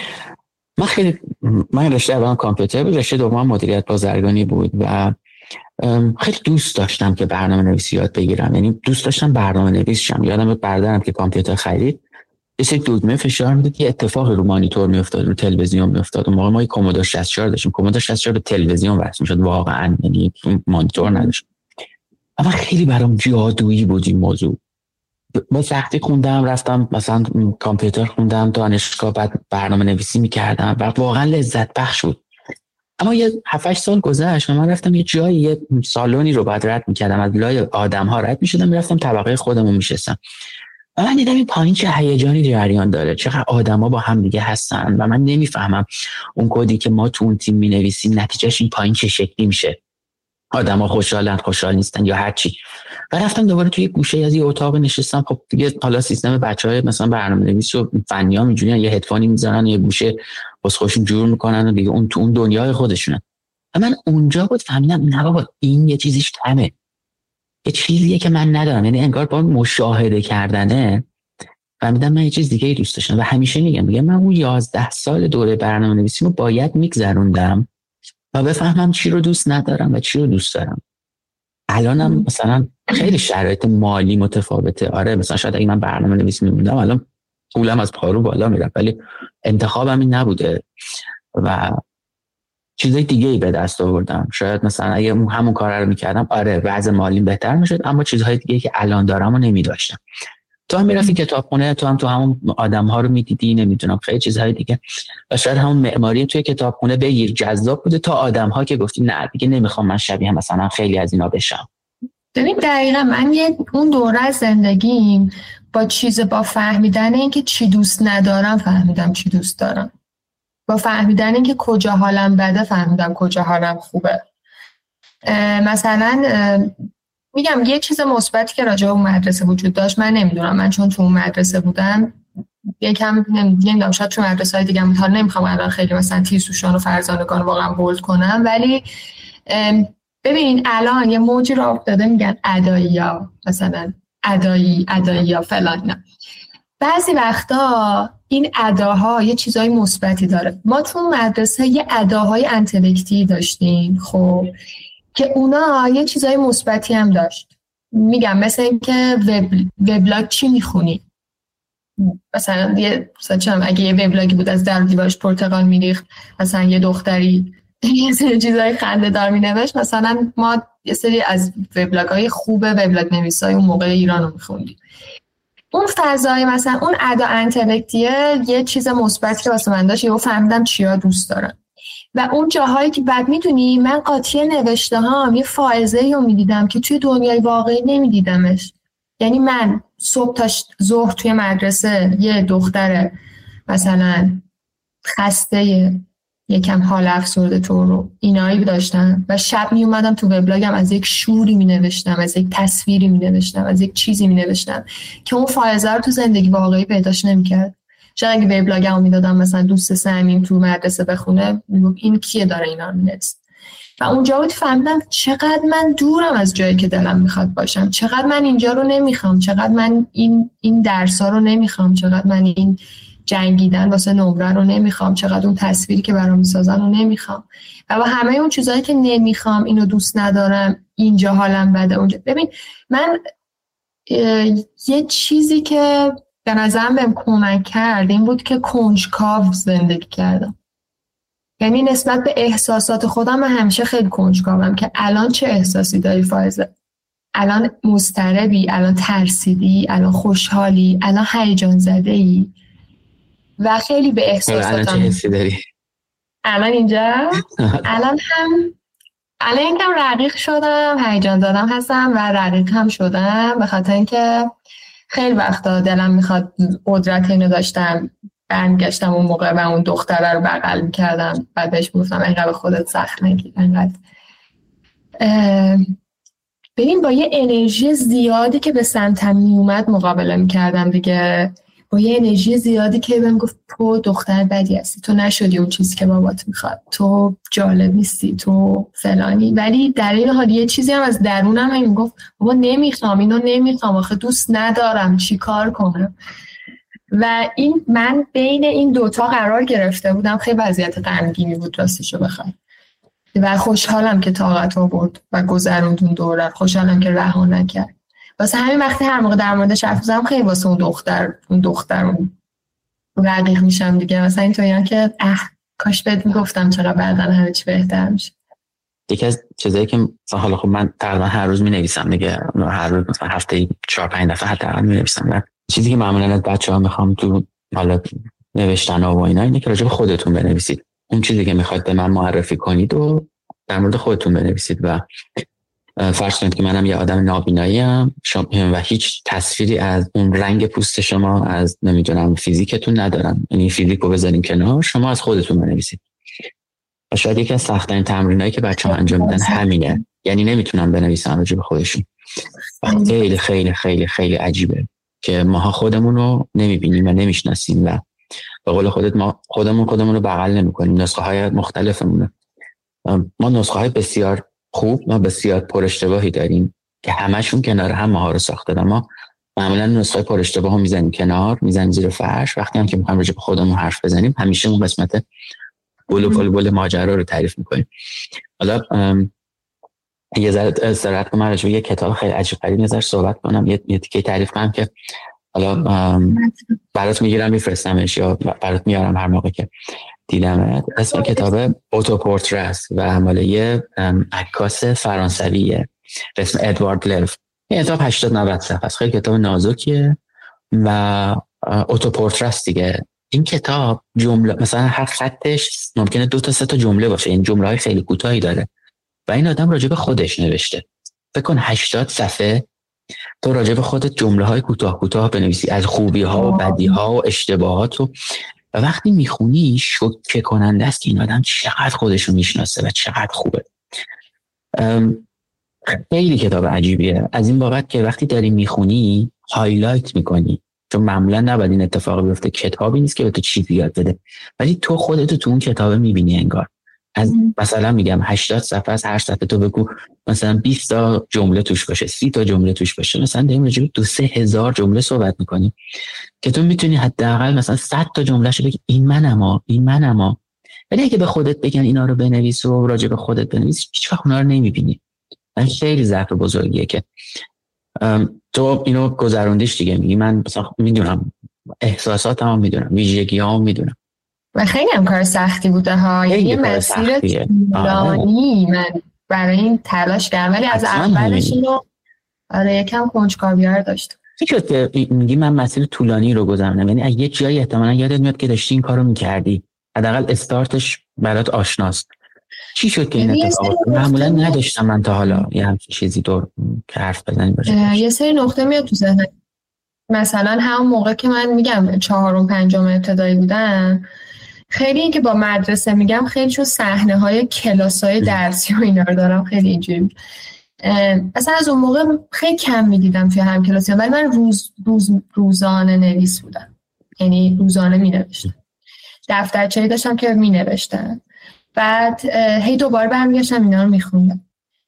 من رشته اولم کامپیوتر بود، رشته دومم مدیریت بازرگانی بود و خیلی دوست داشتم که برنامه نویسی یاد بگیرم. یعنی دوست داشتم برنامه نویس شم. یادم برادرم که کامپیوتر خرید یه سری دکمه فشار میداد که اتفاقی رو مانیتور میافتاد، رو تلویزیون میافتاد. اون موقع ما کمودور 64 داشتیم. کمودور 64 به تلویزیون وصل میشد واقعا، یعنی مانیتور نداشت. اما خیلی برام جادویی بود این موضوع. با سختی خوندم، رفتم مثلا کامپیوتر خوندم، دانشگاه، بعد برنامه نویسی میکردم و واقعا لذت بخش بود. اما یه 7-8 سال گذشت و من رفتم یه جایی، یه سالونی رو بعد رد میکردم، از لای آدم ها رد میشدم، میرفتم طبقه خودمون میشستم و من دیدم این پایین چه هیجانی جریان داره، چقدر آدم ها با هم دیگه هستن و من نمیفهمم اون کدی که ما تو اون تیم مینویسیم نتیجهش این پایین چه شکلی میشه. آدم ها خوشحالن، خوشحال نیستن یا هر چی. و رفتم دوباره توی گوشه از یه اتاق نشستم. خب دیگه حالا سیستم بچهای مثلا برنامه‌نویسی و فنی ها میجونن یه هدفونی میذارن، یه گوشه واسه خودشون جور میکنن و دیگه اون تو اون دنیای خودشونن. و من اونجا بود فهمیدم نه بابا این یه چیزیش کمه، یه چیزیه که من ندارم. یعنی انگار با مشاهده کردنه فهمیدم من یه چیز دیگه دوست داشتم و همیشه میگم من اون 11 سال دوره برنامه‌نویسی رو باید میگذروندم و بفهمم چی رو دوست ندارم و چی رو دوست دارم. الانم مثلا خیلی شرایط مالی متفاوته. آره مثلا شاید اگه من برنامه‌نویس می‌بودم الان پولم از پارو بالا میرفت، ولی انتخابم این نبوده و چیزای دیگه‌ای به دست آوردم. شاید مثلا اگه همون کار رو می‌کردم آره وضع مالی بهتر می‌شد، اما چیزهای دیگه‌ای که الان دارم رو نمی‌داشتم. تو هم میرفتی کتابخونه، تو همون آدم‌ها رو می‌دیدی، نمیدونم خیلی چیزهای دیگه. و شاید همون معماری توی کتابخونه بگیر جذاب بوده تا آدم‌ها که گفتی نه دیگه نمی‌خوام من شبیه مثلا خیلی از اینا بشم. ببین دقیقا من اون دوره از زندگیم با فهمیدن اینکه چی دوست ندارم فهمیدم چی دوست دارم. با فهمیدن اینکه کجا حالم بده فهمیدم کجا حالم خوبه. مثلا میگم یه چیز مثبتی که راجع به اون مدرسه وجود داشت، من نمیدونم، من چون تو اون مدرسه بودم یکم نمیدونم شاید تو مدرسه‌های دیگه هم نمیخوام الان خیلی مثلا تیزهوشان و فرزانگان واقعا بولد کنم، ولی ببین الان یه موجی را افتاده میگن ادایی‌ها، مثلا ادایی‌ها فلان. نه بعضی وقتا این اداها یه چیزای مثبتی داره. ما تو مدرسه یه اداهای انتلکتی داشتیم خب که اونا یه چیزای مثبتی هم داشت. میگم مثل این که وبلاگ چی میخونی، مثلا اگه یه وبلاگی بود از در دیوارش پرتقال میریخت، مثلا یه دختری یه سری چیزای خنده‌دار مینوشت، مثلا ما یه سری از وبلاگ‌های خوب وبلاگ نویسای اون موقع ایران رو میخوندیم. اون فضای مثلا اون ادا انتلکتیه یه چیز مثبتی که واسه من داشت، یهو فهمیدم چیا دوست دارم. و اون جاهایی که بعد میدونی من قاطی نوشته هام یه فائزه‌ای رو میدیدم که توی دنیای واقعی نمیدیدمش. یعنی من صبح تا ظهر توی مدرسه یه دختر مثلا خسته یکم حال افسرده تو رو اینایی داشتم و شب می اومدم تو وبلاگم از یک شوری می نوشتم، از یک تصویری می نوشتم، از یک چیزی می نوشتم که اون فائزه رو تو زندگی واقعی پیداش نمی‌کرد. شاید اگه وبلاگمو میدادم مثلا دوست صمیمیم تو مدرسه بخونه، میگفت این کیه داره اینا رو مینویسه. و اونجا بود فهمیدم چقدر من دورم از جایی که دلم میخواد باشم، چقدر من اینجا رو نمیخوام، چقدر من این درس‌ها رو نمیخوام، چقدر من این جنگیدن واسه نمره رو نمیخوام، چقدر اون تصویری که برام میسازن رو نمیخوام. و با همه اون چیزایی که نمیخوام، اینو دوست ندارم، اینجا حالم بده، اونجا. ببین من یه چیزی که به نظرم بهم کمک کرد این بود که کنجکاو زندگی کردم. یعنی نسبت به احساسات خودم من همیشه خیلی کنجکاوم که الان چه احساسی داری فائزه، الان مضطربی، الان ترسیدی، الان خوشحالی، الان هیجان زده‌ای. و خیلی به احساساتم الان چه حسی داری؟ الان اینجا الان یکم رقیق شدم، هیجان زدم هستم و رقیق هم شدم، به خاطر اینکه خیلی وقتا دلم میخواد قدرت اینو داشتم، برمیگشتم اون موقع و اون دختره رو بغل میکردم، بعد بهش میگفتم اینقدر به خودت سخت نگیر، اینقدر ببین با یه انرژی زیادی که به سمتم میومد مقابله میکردم دیگه، با یه انرژی زیادی که بهم گفت تو دختر بدی هستی، تو نشدی اون چیزی که بابات میخواد، تو جالب نیستی، تو فلانی. ولی در این حال یه چیزی هم از درونم هم میگفت بابا نمیخوام اینو، نمیخوام، آخه دوست ندارم، چی کار کنم. و این من بین این دوتا قرار گرفته بودم. خیلی وضعیت غمگینی بود راستشو بخوای، و خوشحالم که طاقت آورد و گذروند اون دوره. خوشحالم که رها نکرد. واسه همین وقتی هر موقع در موردش حرف می‌زنم خیلی واسه اون دختر رقیق میشم دیگه. مثلا اینطوریه که کاش بهت میگفتم چرا بعداً همه چی بهتر میشه. یکی از چیزایی که مثلا حالا خب من تقریبا هر روز می‌نویسم دیگه، هر روز مثلا هفته 4-5 دفعه حتی می‌نویسم. چیزی که معمولاً از بچه‌ها میخوام تو حالا نوشتن و اینا اینه که راجع به خودتون بنویسید. اون چیزی که میخواید به من معرفی کنید و در مورد خودتون بنویسید. و فرض کنید که منم یه آدم نابیناییم و هیچ تصویری از اون رنگ پوست شما، از نمیدونم فیزیکتون ندارم، یعنی فیزیک رو بذاریم کنار، شما از خودتون بنویسید. و شاید یکی از سخت‌ترین تمرینایی که بچه‌ها انجام میدن همینه، یعنی نمیتونن بنویسن راجع به خودشون. خیلی خیلی خیلی خیلی عجیبه که ماها خودمون رو نمیبینیم و نمیشناسیم و به قول خودت ما خودمون رو بغل نمی‌کنیم. نسخه‌های مختلفمونه. ما نسخه‌های بسیار خوب ما بسیار پر اشتباهی داریم که همشون کنار هم ماها رو ساخته. ما معمولا نسخه پر اشتباه رو میزنیم کنار، میزنیم زیر فرش. وقتی هم که میخوایم راجع به خودمون حرف بزنیم همیشه اون قسمت بول ماجرا رو تعریف میکنیم. حالا یه ذره استراحت کنم، راجع به یه کتاب خیلی عجیب غریب نظر صحبت کنم، یه تیکه تعریف کنم که حالا برات میگیرم میفرستمش یا برات میارم هر موقع که دیدم. اسم کتاب اوتوپورتره است و مال یه عکاس فرانسویه به اسم ادوارد لف. این کتاب 80-90 صفحه است، خیلی کتاب نازکیه و اوتوپورتره است دیگه. این کتاب جمله مثلا هر خطش ممکنه 2 تا 3 تا جمله باشه، این جمله‌های خیلی کوتاهی داره و این آدم راجع به خودش نوشته. فکر کن 80 صفحه تو راجع به خودت جمله‌های کوتاه بنویسی از خوبی‌ها و بدی‌ها و اشتباهات و وقتی میخونی شوکه کننده است که این آدم چقدر خودشو میشناسه و چقدر خوبه. خیلی کتاب عجیبیه از این بابت که وقتی داری میخونی هایلایت میکنی، چون معمولا نباید این اتفاق بیفته. کتابی نیست که به تو چیزی یاد بده ولی تو خودتو تو اون کتاب میبینی انگار. از مثلا میگم 80 صفحه از هر صفحه تو بگو مثلا 20 تا جمله توش باشه، 30 تا جمله توش باشه، مثلا داریم راجع به 2-3 هزار جمله صحبت میکنیم که تو میتونی حداقل مثلا 100 تا جملهشو بگی این منم. ولی اگه به خودت بگن اینا رو بنویس و راجع به خودت بنویس هیچ وقت اونا رو نمیبینی. من خیلی ضعف بزرگیه که تو اینو گذروندیش دیگه. میگی من مثلا میدونم احساساتمو میدونم، ویژگیامو میدونم. و خیلی هم کار سختی بوده ها، یه مسیر طولانی من برای این تلاش کردم ولی از اولش اینو یکم کنجکاوی‌ها داشتم. چی شد که میگی من مسیر طولانی رو گذروندم؟ یعنی از یه جایی احتمالاً یادت میاد که داشتی این کارو میکردی، حداقل استارتش برات آشناست. چی شد که این اتفاق افتاد؟ معمولا نداشتم من تا حالا یه همچین چیزی دور که حرف بزنیم باشه. یه سری نقطه میاد تو ذهنم. مثلا همون موقع که من میگم 4-5 ابتدایی بودم، خیلی این که با مدرسه میگم خیلی چون صحنه‌های کلاس‌های درسی و اینا رو دارم خیلی اینجوری. اصلا از اون موقع خیلی کم میدیدم توی هم کلاسی، ولی من روزانه نویس بودم، یعنی روزانه مینوشتم، دفترچه‌ای داشتم که مینوشتم، بعد هی دوباره برمیگشتم اینا رو میخوندم.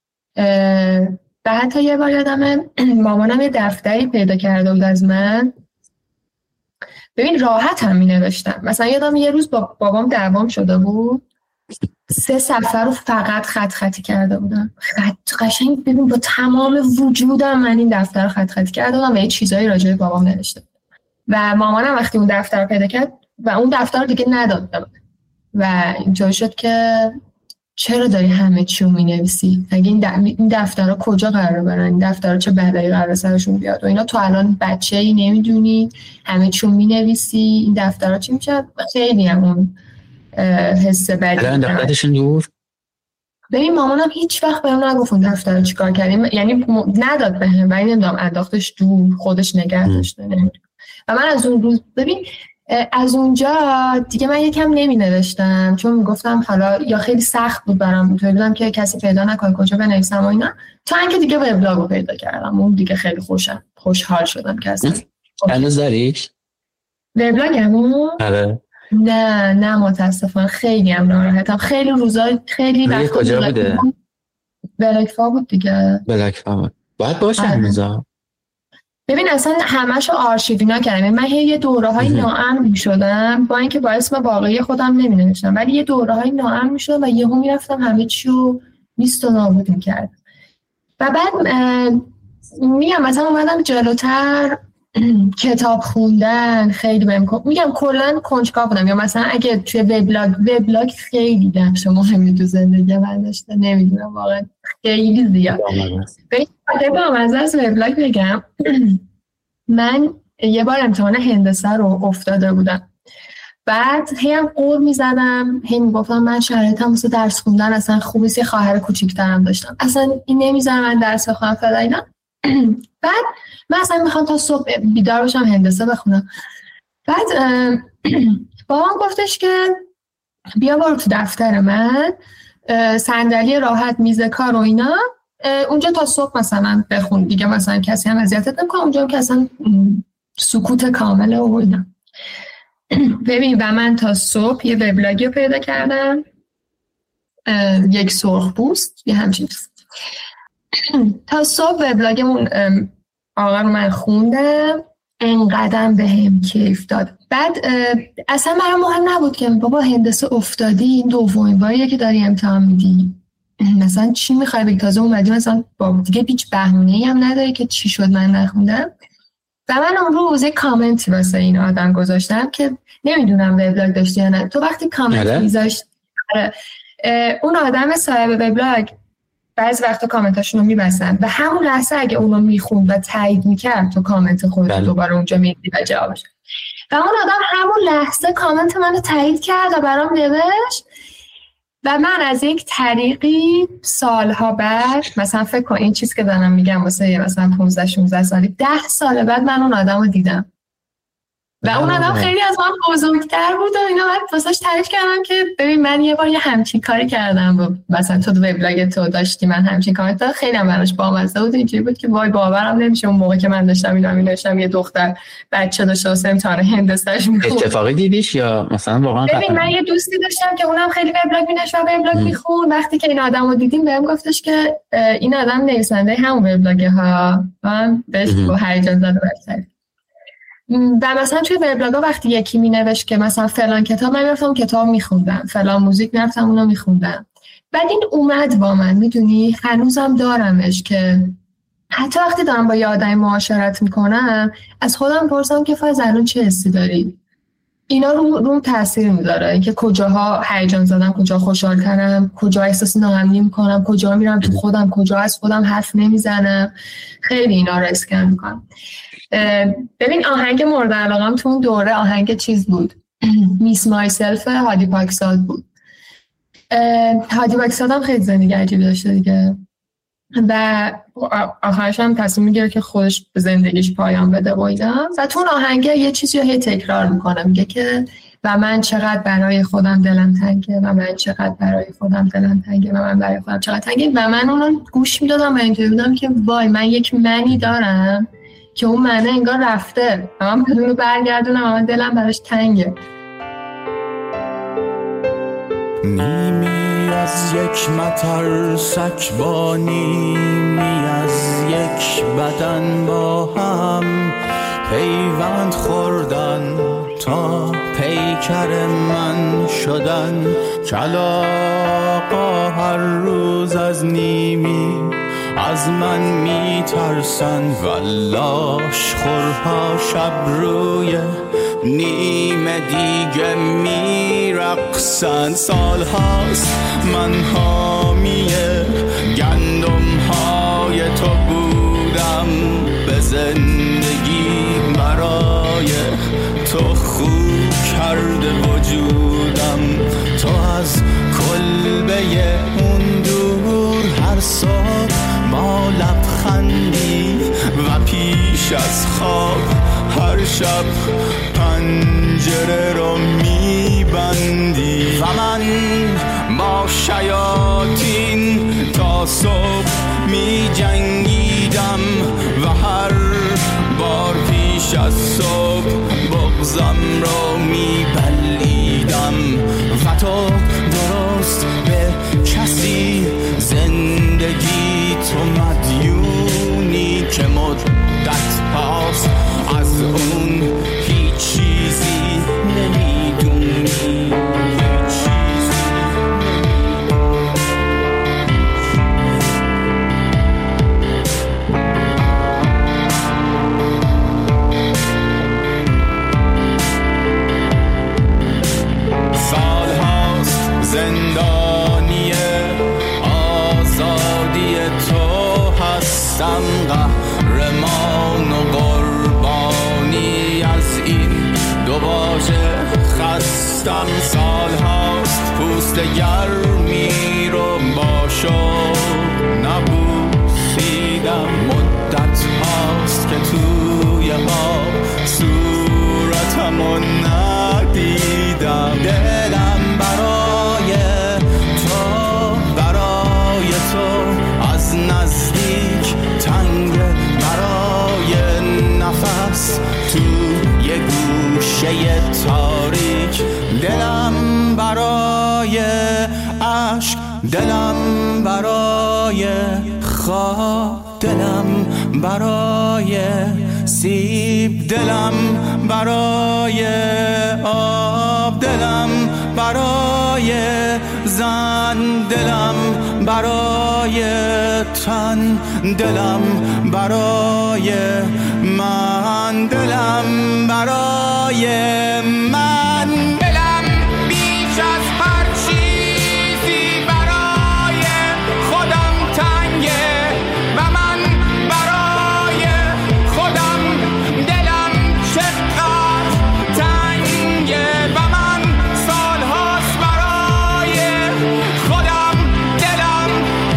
و حتی یه بار یادمه مامانم یه دفتری پیدا کرده بود از من، ببین راحت هم مینوشتم. مثلا یادم یه روز با بابام دعوام شده بود، 3 صفحه رو فقط خطی کرده بودم، قشنگ ببین با تمام وجودم من این دفتر رو خطی کرده بودم و یه چیزایی راجع به بابام نوشته و مامانم وقتی اون دفتر رو پیدا کرد و اون دفتر رو دیگه نداد به من و اینطور شد که چرا داری همه چی رو می‌نویسی؟ اگه این دفترها کجا قرار برن؟ این دفترها چه بلایی قرار سرشون بیاد؟ و اینا تو الان بچه‌ای نمیدونی، همه چی رو می‌نویسی، این دفترها چی میشه؟ خیلی همون حس بدی. الان دفترشون دور؟ ببین مامانم هیچ وقت بهم نگفت اون دفتر چیکار کردیم، یعنی نداد بهم، ولی نمیدونم انداختش دور، خودش نگه داشته. و من از اون روز ببین از اونجا دیگه من یکم نمی‌نوشتم، چون میگفتم حالا یا خیلی سخت بود برام، اینطوری بودم که کسی پیدا نکنه کجا بنویسم و اینا، تا اینکه دیگه وبلاگو پیدا کردم، اون دیگه خیلی خوشحال شدم که اصلا. هنوز داریش؟ وبلاگمو؟ آره. نه متاسفانه خیلی هم ناراحتم. خیلی روزا خیلی وقت کجا بوده؟ بلکفا بود دیگه. بلکفا بود. باید باشه هنوزا. ببین اصلا همشو آرشیوینا کردم. من یه دوره‌های ناامن می‌شدم با اینکه با اسم واقعی خودم نمی‌نوشتم، ولی یه دوره‌های ناامن می‌شدم و یهو میرفتم همه چیو نیست و نابود می‌کردم. و بعد میگم مثلا اومدم جلوتر کتاب خوندن خیلی بهم میگم کلا کنجکاو بودم. یا مثلا اگه توی وبلاگ خیلی نقش مهمی تو زندگی من داشته، نمیدونم واقعا خیلی زیاد. به بامزه از وبلاگ بگم من یه بار امتحان هندسه رو افتاده بودم، بعد هی هم قول میزدم، هی میگفتم من شرایطم واسه درس خوندن اصلا خوبه، یه خواهر کوچیک‌ترم داشتم، اصلا این نمیذاره من درس بخونم فلان اینا. بعد من اصلا میخوام تا صبح بیدار باشم هندسه بخونم. بعد بابام گفتش که بیا برو تو دفتر من، صندلی راحت، میز کار و اینا، اونجا تا صبح مثلا بخون دیگه، مثلا کسی هم اذیتت نمیکنه، اونجا که اصلا سکوت کامله و اینا. ببین و من تا صبح یه وبلاگی رو پیدا کردم، یک سرخ پوست یه همچین چیز. تا صبح وبلاگمون آقا رو من خوندم، انقدرم به هم کیف داد. بعد اصلا برام مهم نبود که بابا هندسه افتادی، این دومین باریه که داری امتحان میدی، مثلا چی میخوای بگی، تازه اومدی مثلا با دیگه هیچ بهونه‌ای هم نداری که چی شد من نخوندم. و من اون روز یک کامنتی واسه این آدم گذاشتم که نمیدونم وبلاگ داشتی یا نه، تو وقتی کامنت میذاشت اون آدم صاحب وبلاگ بعضی وقتا کامنتاشونو میبستن و همون لحظه اگه اونو میخوند و تایید میکرد تو کامنت خودت دوباره اونجا میدی و جوابش. و اون آدم همون لحظه کامنت منو تایید کرد و برام نوشت و من از یک طریقی سالها بعد، مثلا فکر کن این چیز که دارم میگم واسه مثلا 15-16 سالی، 10 سال بعد من اون آدمو دیدم و اون آدم خیلی از من بزرگتر بود و اینا. بعد واسش تعریف کردم که ببین من یه بار یه همچین کاری کردم و مثلا تو وبلاگ تو داشتی من همچین کامنت دادم، خیلی هم براش بامزه بود. اینجوری بود که وای باورم نمیشه اون موقع که من داشتم اینا می‌نوشتم یه دختر بچه داشته واسه امتحان هندسه‌اش می‌خوند. اتفاقی دیدیش یا مثلا واقعا؟ ببین من یه دوستی داشتم که اونم خیلی وبلاگ می‌نوشت و وبلاگ می‌خوند. وقتی که این آدمو دیدیم بهم گفتش که این آدم نویسنده همون وبلاگه ها. من بهش با هیجان زده برسید. و مثلا توی وبلاگ‌ها وقتی یکی می‌نوشت که مثلا فلان کتاب، من می‌رفتم کتاب می‌خوندم، فلان موزیک می‌رفتم اونو می‌خوندم. بعد این اومد با من، میدونی هنوزم دارمش، که حتی وقتی دارم با یه آدمی معاشرت می‌کنم از خودم پرسم که فاز الان چه حسی داری؟ اینا رو تاثیر می‌ذاره، اینکه کجاها هیجان زدم، کجا خوشحال‌ترم، کجا احساس ناامنی می‌کنم، کجا میرم تو خودم، کجا از خودم حرف نمی‌زنم. خیلی اینا رو اسکن می‌کنم. ببین آهنگ مورد علاقم تو اون دوره آهنگ چیز بود، میس مایسلف هادی پاکزاد بود. هادی پاکزاد هم خیلی زندگی عجیبی داشته دیگه و آخرش هم تصمیم میگیره که خودش به زندگیش پایان بده و اینا. و تو اون آهنگ یه چیزی رو هی تکرار میکنه، میگه که و من چقدر برای خودم دلم تنگه و من چقدر برای خودم دلم تنگه و من برای خودم چقدر تنگه. و من اونو گوش میدادم و اینطوری بودم که وای من یک منی دارم که اون معنی انگار رفته و من بدون برگردونم و من دلم براش تنگه. نیمی از یک مترسک با نیمی از یک بدن با هم پیوند خوردن تا پیکر من شدن. کلاغا هر روز از نیمی از من میترسن و لاشخورها شب روی نیم دیگه میرقصن. سال هاست من حامی گندم های تو بودم، به زندگی برای تو خوب کرده وجودم. تو از کلبه اون دور هر صبح با لبخندی و پیش از خواب هر شب پنجره رو میبندی و من با شیاطین تا صبح میجنگیدم و هر بار پیش از صبح بغضم تو درست به کسی زندگی تو مدیونی که مدت هاست از اون هیچ چیزی نمیدونی. زندانی آزادی تو هستم، قهرمان و قربانی از این دو واژه خستم. سال هاست پوست گرمی رو با شوق نبوسیدم، مدت هاست که توی خواب صورتمو ندیدم. دلم برای تو از نزدیک تنگ، برای نفس تو یه گوشه تاریک. دلم برای عشق، دلم برای خواب، دلم برای سیب، دلم برای آب، دلم برای زن، دلم برای تن، دلم برای من، دلم برای من. دلم بیش از هر چیزی برای خودم تنگه و من برای خودم دلم چقدر تنگه و من سالهاست برای خودم دلم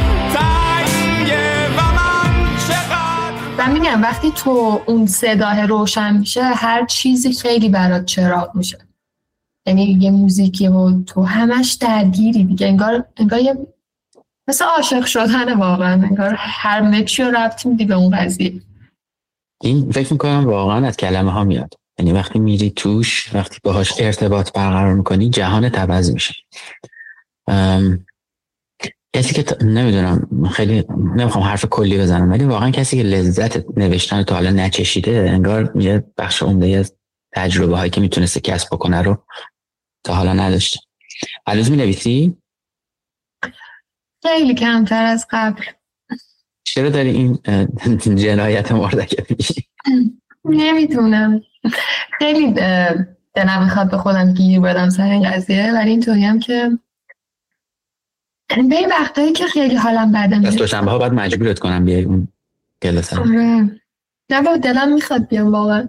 تنگه و من چقدر. من میگم وقتی تو اون صداه روشن میشه هر چیزی خیلی برات چراغ میشه. یعنی یه موزیکی و تو همش درگیری دیگه، انگار یه مثل عاشق شدن واقعا، انگار هر مچی رو ربط میدی به اون قضیه. این فکر میکنم واقعا از کلمه ها میاد، یعنی وقتی میری توش، وقتی باهاش ارتباط برقرار میکنی جهان عوض میشه. کسی که نمیدونم، خیلی نمیخوام حرف کلی بزنم، ولی واقعا کسی که لذت نوشتن تا حالا نچشیده انگار یه بخش عمده از تجربه هایی که میتونسته کسب بکنه رو تا حالا نداشته. هنوز مینویسی؟ خیلی کمتر از قبل. چرا داری این جنایت مرتکب میشی؟ نمیدونم، خیلی دلم میخواد به خودم گیر بدم سر این قضیه، ولی اینطوری هم که به این وقتایی که خیلی حالم بده بس دوشنبه ها باید مجبورت کنم بیای اون جلسه. نه با دلم میخواد بیام واقعا.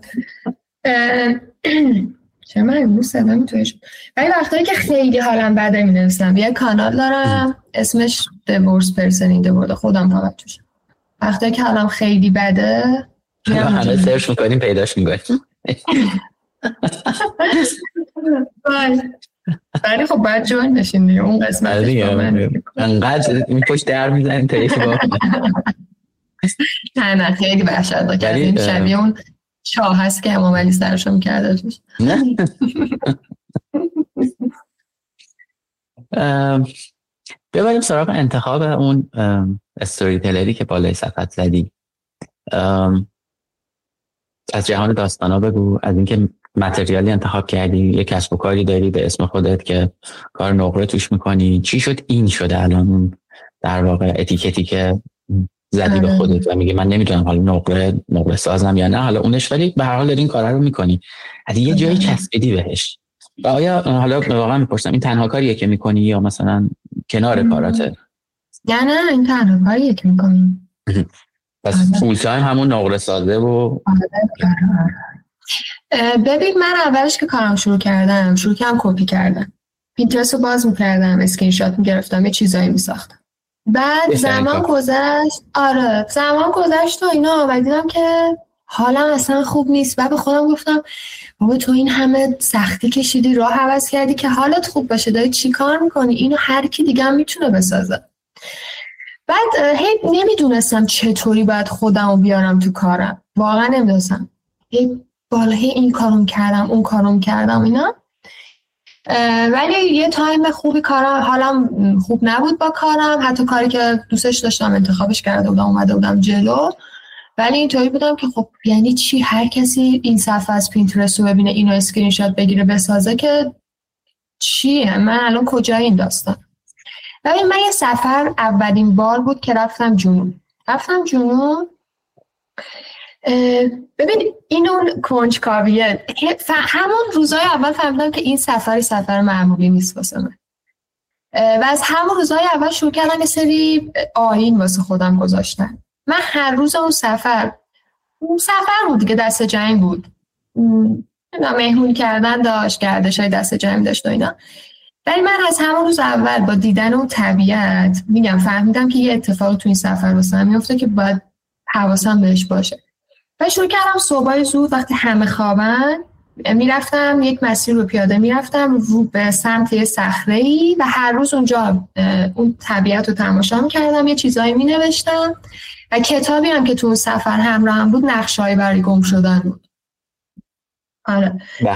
چرا من امروز صدا میتونی شد. ولی وقتایی که خیلی حالم بده مینویسم. یه کانال دارم اسمش The Worst Person in the World، خودم توجه شد. وقتایی که حالم خیلی بده همه سرچ میکنیم پیداش میکنیم. ولی خب باید جوین بشین دیگه اون قسمتش با من. انقدر این پشت در میزنیم تا یکی با نه خیلی وحشت کردیم. شبیه اون چاه هست که امام علی سرشو میکرده توش. نه ببریم سراغ انتخاب اون استوری تلری که بالای صفحت زدی. از جهان داستانا بگو، از اینکه متریالی انتخاب کردی، یک کسب و کاری داری به اسم خودت که کار نقره توش میکنی، چی شد این شده الان در واقع اتیکتی که زدی به خودت و میگه من نمیدونم حالا نقره سازم یا نه، حالا اونش ولی به هر حال این کارا رو میکنی، از یه جایی چسبیدی بهش. و آیا حالا واقعا میپرسم این تنها کاریه که میکنی یا مثلا کنار کاراته؟ نه این تنها کاریه که میکنی. پس فول تایم همون نقره سازه و ببین من اولش که کارم شروع کردم کپی کردم، پینترست رو باز میکردم، اسکرین شات میگرفتم، یه چیزایی میساختم. بعد زمان گذشت و اینا و دیدم که حالم اصلا خوب نیست و به خودم گفتم بابا تو این همه سختی کشیدی، راه عوض کردی که حالت خوب باشه، داری چی کار میکنی؟ اینو هر کی دیگه هم میتونه بسازه. بعد نمیدونستم چطوری باید خودمو بیارم تو کارم، واقعا نمیدونستم. بالا این کارم کردم اون کارم کردم اینا. ولی یه تایم خوبی کارم، حالم خوب نبود با کارم، حتی کاری که دوستش داشتم انتخابش کرده بودم اومده بودم جلو، ولی اینطوری بودم که خب یعنی چی هر کسی این صفحه از پینترست رو ببینه اینو اسکرین شات بگیره بسازه که چیه، من الان کجای این داستان. ولی من یه سفر اولین بار بود که رفتم جنوب. ببین این اون کنجکاویه، همون روزای اول فهمیدم که این سفر معمولی نیست واسه من و از همون روزای اول شروع کردم یه سری آیین واسه خودم گذاشتم. من هر روز اون سفر بود دیگه، دست جمعی بود، مهمون کردن داشت، گردشای دست جمعی داشت و اینا. ولی من از همون روز اول با دیدن اون طبیعت فهمیدم که یه اتفاق تو این سفر واسم میفته که باید حواسم بهش باشه و شروع کردم صبحای زود وقتی همه خوابن میرفتم یک مسیر رو پیاده میرفتم رو به سمت یه صخره‌ای و هر روز اونجا اون طبیعت رو تماشا میکردم، یه چیزایی مینوشتم و کتابی هم که تو اون سفر همراهم بود نقشه‌ای برای گم شدن بود. آره.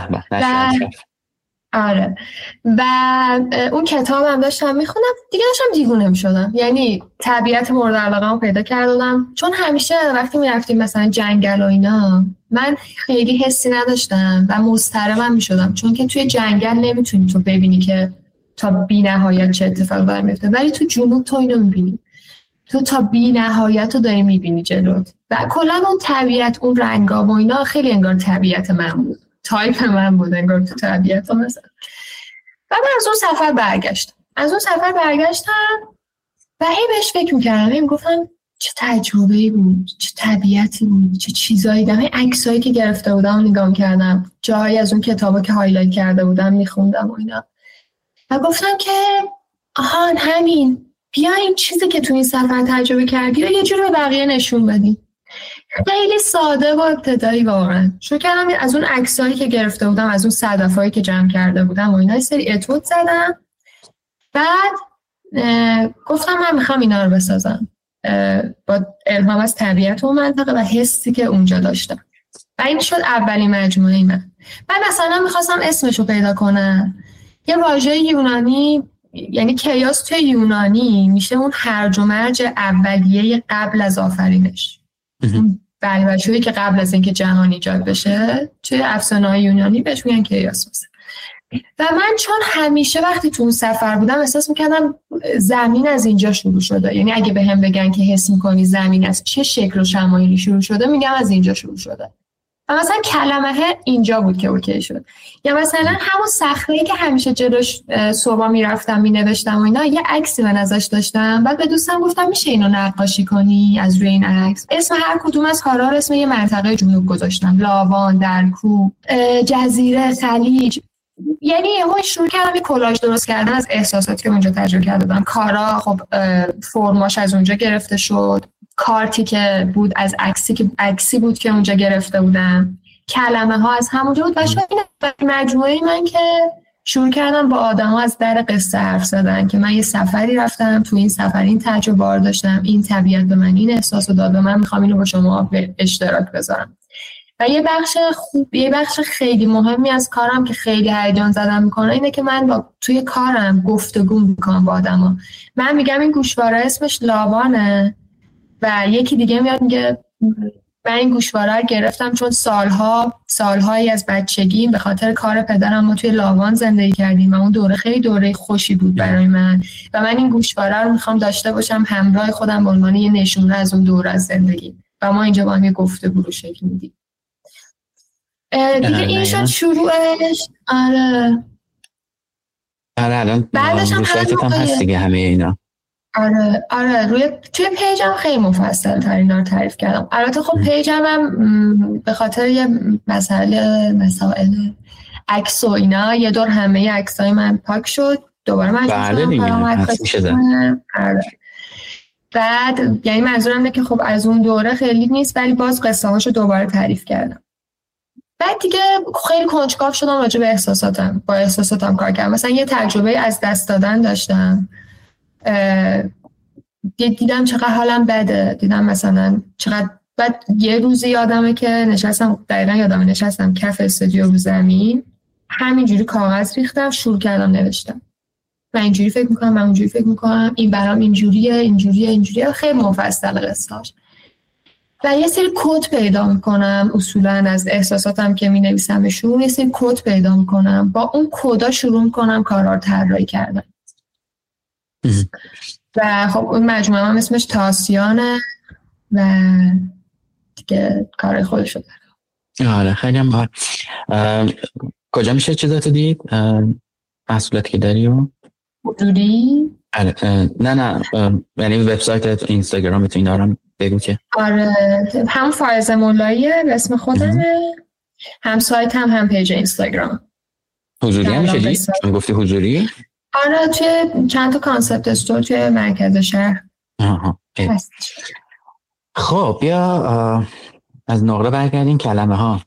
آره. و اون کتاب هم داشتم میخونم دیگه، داشتم دیوونه میشدم، یعنی طبیعت مورد علاقه‌ام پیدا کردم، چون همیشه وقتی میرفتیم مثلا جنگل و اینا من خیلی حسی نداشتم و مضطربم میشدم، چون که توی جنگل نمیتونی تو ببینی که تا بی نهایت چه اتفاقی داره میفته، ولی تو جنوب تو اینو میبینی، تو تا بی نهایت رو داری میبینی جلوت و کلا اون طبیعت اون رنگا و اینا خیلی انگار طبیعت من بود، تایپ من بود انگار تو طبیعت مثلا. و من از اون سفر برگشتم و هی بهش فکر میکردم، هی میگفتم چه تجربه‌ای بود، چه طبیعتی بود، چه چیزایی دیدم، این عکسایی که گرفته بودم نگاه کردم، جایی از اون کتابا که هایلایت کرده بودم میخوندم و اینا و گفتم که آهان همین، بیا این چیزی که تو این سفر تجربه کردی و یه جور به بقیه نشون بدی. خیلی ساده و ابتدایی واقعا. شروع کردم از اون عکسایی که گرفته بودم، از اون صدفایی که جمع کرده بودم و اینا یه سری اتود زدم. بعد گفتم من میخوام اینا رو بسازم با الهام از طبیعت و منطقه و حسی که اونجا داشتم و این شد اولین مجموعه من. مثلا میخواستم اسمشو پیدا کنم، یه واژه یونانی، یعنی کیاس توی یونانی میشه اون هرج و مرج اولیه قبل از آفرینش، بلبشویی که قبل از اینکه جهان ایجاد بشه توی افسانه‌های یونانی بهش میگن کیاس مثلا. و من چون همیشه وقتی تو اون سفر بودم احساس میکردم زمین از اینجا شروع شده، یعنی اگه به هم بگن که حس میکنی زمین از چه شکل و شمایلی شروع شده، میگم از اینجا شروع شده. و مثلا کلمه اینجا بود که اوکی شد. یا مثلا همون صخره‌ای که همیشه جلوش صبح میرفتم مینوشتم و اینا، یه عکسی من ازش داشتم، بعد به دوستم گفتم میشه اینو نقاشی کنی از روی این عکس. اسم هر کدوم از کارا رو اسم یه منطقه جنوب گذاشتم، لاوان، درکو، جزیره، خلیج. یعنی یهو شروع کردم یه کلاژ درست کردن از احساساتی که اونجا تجربه کرده بودم. کارا خب فرماش از اونجا گرفته شد، کارتی که بود از عکسی بود که اونجا گرفته بودم، کلمه ها از همونجا بود و شاید این مجموعه من که شروع کردم با آدم ها از در قصه حرف زدن که من یه سفری رفتم، تو این سفر این تجربه داشتم، این طبیعت به من این احساس رو داد و من میخوام اینو با شما به اشتراک بذارم. و یه بخش خیلی مهمی از کارم که خیلی هیجان زدم میکنه اینه که من توی کارم گفتگو میکنم با آدم ها. من میگم این گوشواره اسمش لاوانه و یکی دیگه میاد میگه من این گوشواره رو گرفتم چون سالهایی از بچگیم به خاطر کار پدرم ما توی لاوان زندگی کردیم و اون دوره خیلی دوره خوشی بود برای من و من این گوشواره رو میخوام داشته باشم همراه خودم به عنوان یه نشونه از اون دوره از زندگی و ما اینجا با هم یه گفتگو رو شکل میدیم. دیگه این شد شروعش. آره الان بعدش هم هست دیگه همه اینا. آره توی پیجم خیلی مفصل تر اینا رو تعریف کردم. البته خب پیجم هم به خاطر یه مسائل عکس و اینا یه دور همه عکسای من پاک شد، دوباره مجبور بعد یعنی منظورم اینه که خب از اون دوره خیلی نیست ولی باز قصه هاشو دوباره تعریف کردم. بعد دیگه خیلی کنجکاو شدم راجع به با احساساتم کار کردم. مثلا یه تجربه از دست دادن داشتم، دیدم چقدر حالم بده، دیدم مثلا چقدر بعد یه روزی یادمه که نشستم کف استودیو رو زمین همینجوری کاغذ ریختم، شروع کردم نوشتم. من اینجوری فکر میکنم، من اونجوری فکر میکنم، این برام اینجوریه، خیلی مفصل قصه‌اش. و یه سری کد پیدا میکنم، اصولا از احساساتم که مینویسمشون یه سری کد پیدا میکنم، با اون کدا شروع میکنم کارا رو طراحی کردن. و خب اون مجموعه هم اسمش تاسیانه و دیگه کارای خودشو داره. آره خیلی هم باحال. کجا میشه چیزاتو دید؟ محصولاتی که داری و حضوری؟ نه یعنی وبسایت، اینستاگرام تو اینا رو بگو که. آره هم فائز مولاییه به اسم خودمه، هم سایت هم پیج اینستاگرام. حضوری هم میشه دید؟ چون گفتی حضوری؟ آره توی چند تا کانسپت استور توی مرکز شهر. خب بیا از نقره برگردیم کلمه ها.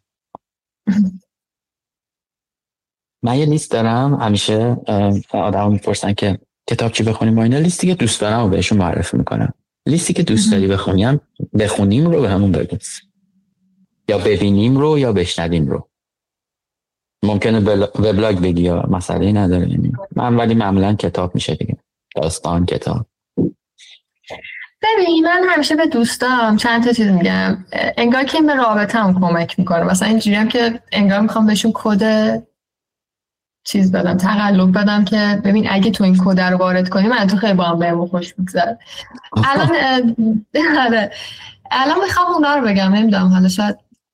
من یه لیست دارم، همیشه آدم ها میپرسن که کتاب چی بخونیم با اینا، لیستی که دوست دارم رو بهشون معرفی میکنم. لیستی که دوست داری بخونیم رو به همون بگو، یا ببینیم رو یا بشنویم رو. ممکنه وبلاگ بگی یا مسئله نداره، یعنی من ولی معمولا کتاب میشه دیگه، داستان کتاب. ببین من همیشه به دوستام چند تا چیز میگم، انگار که این به رابطه‌ام کمک میکنه. مثلا اینجوری هم که انگار میخوام بهشون کد چیز بدم، تقلب بدم که ببین اگه تو این کد رو وارد کنی من تو خیلی با هم بهمون خوش میگذره. الان میخوام اونا رو بگم، نمیدونم حالا شاید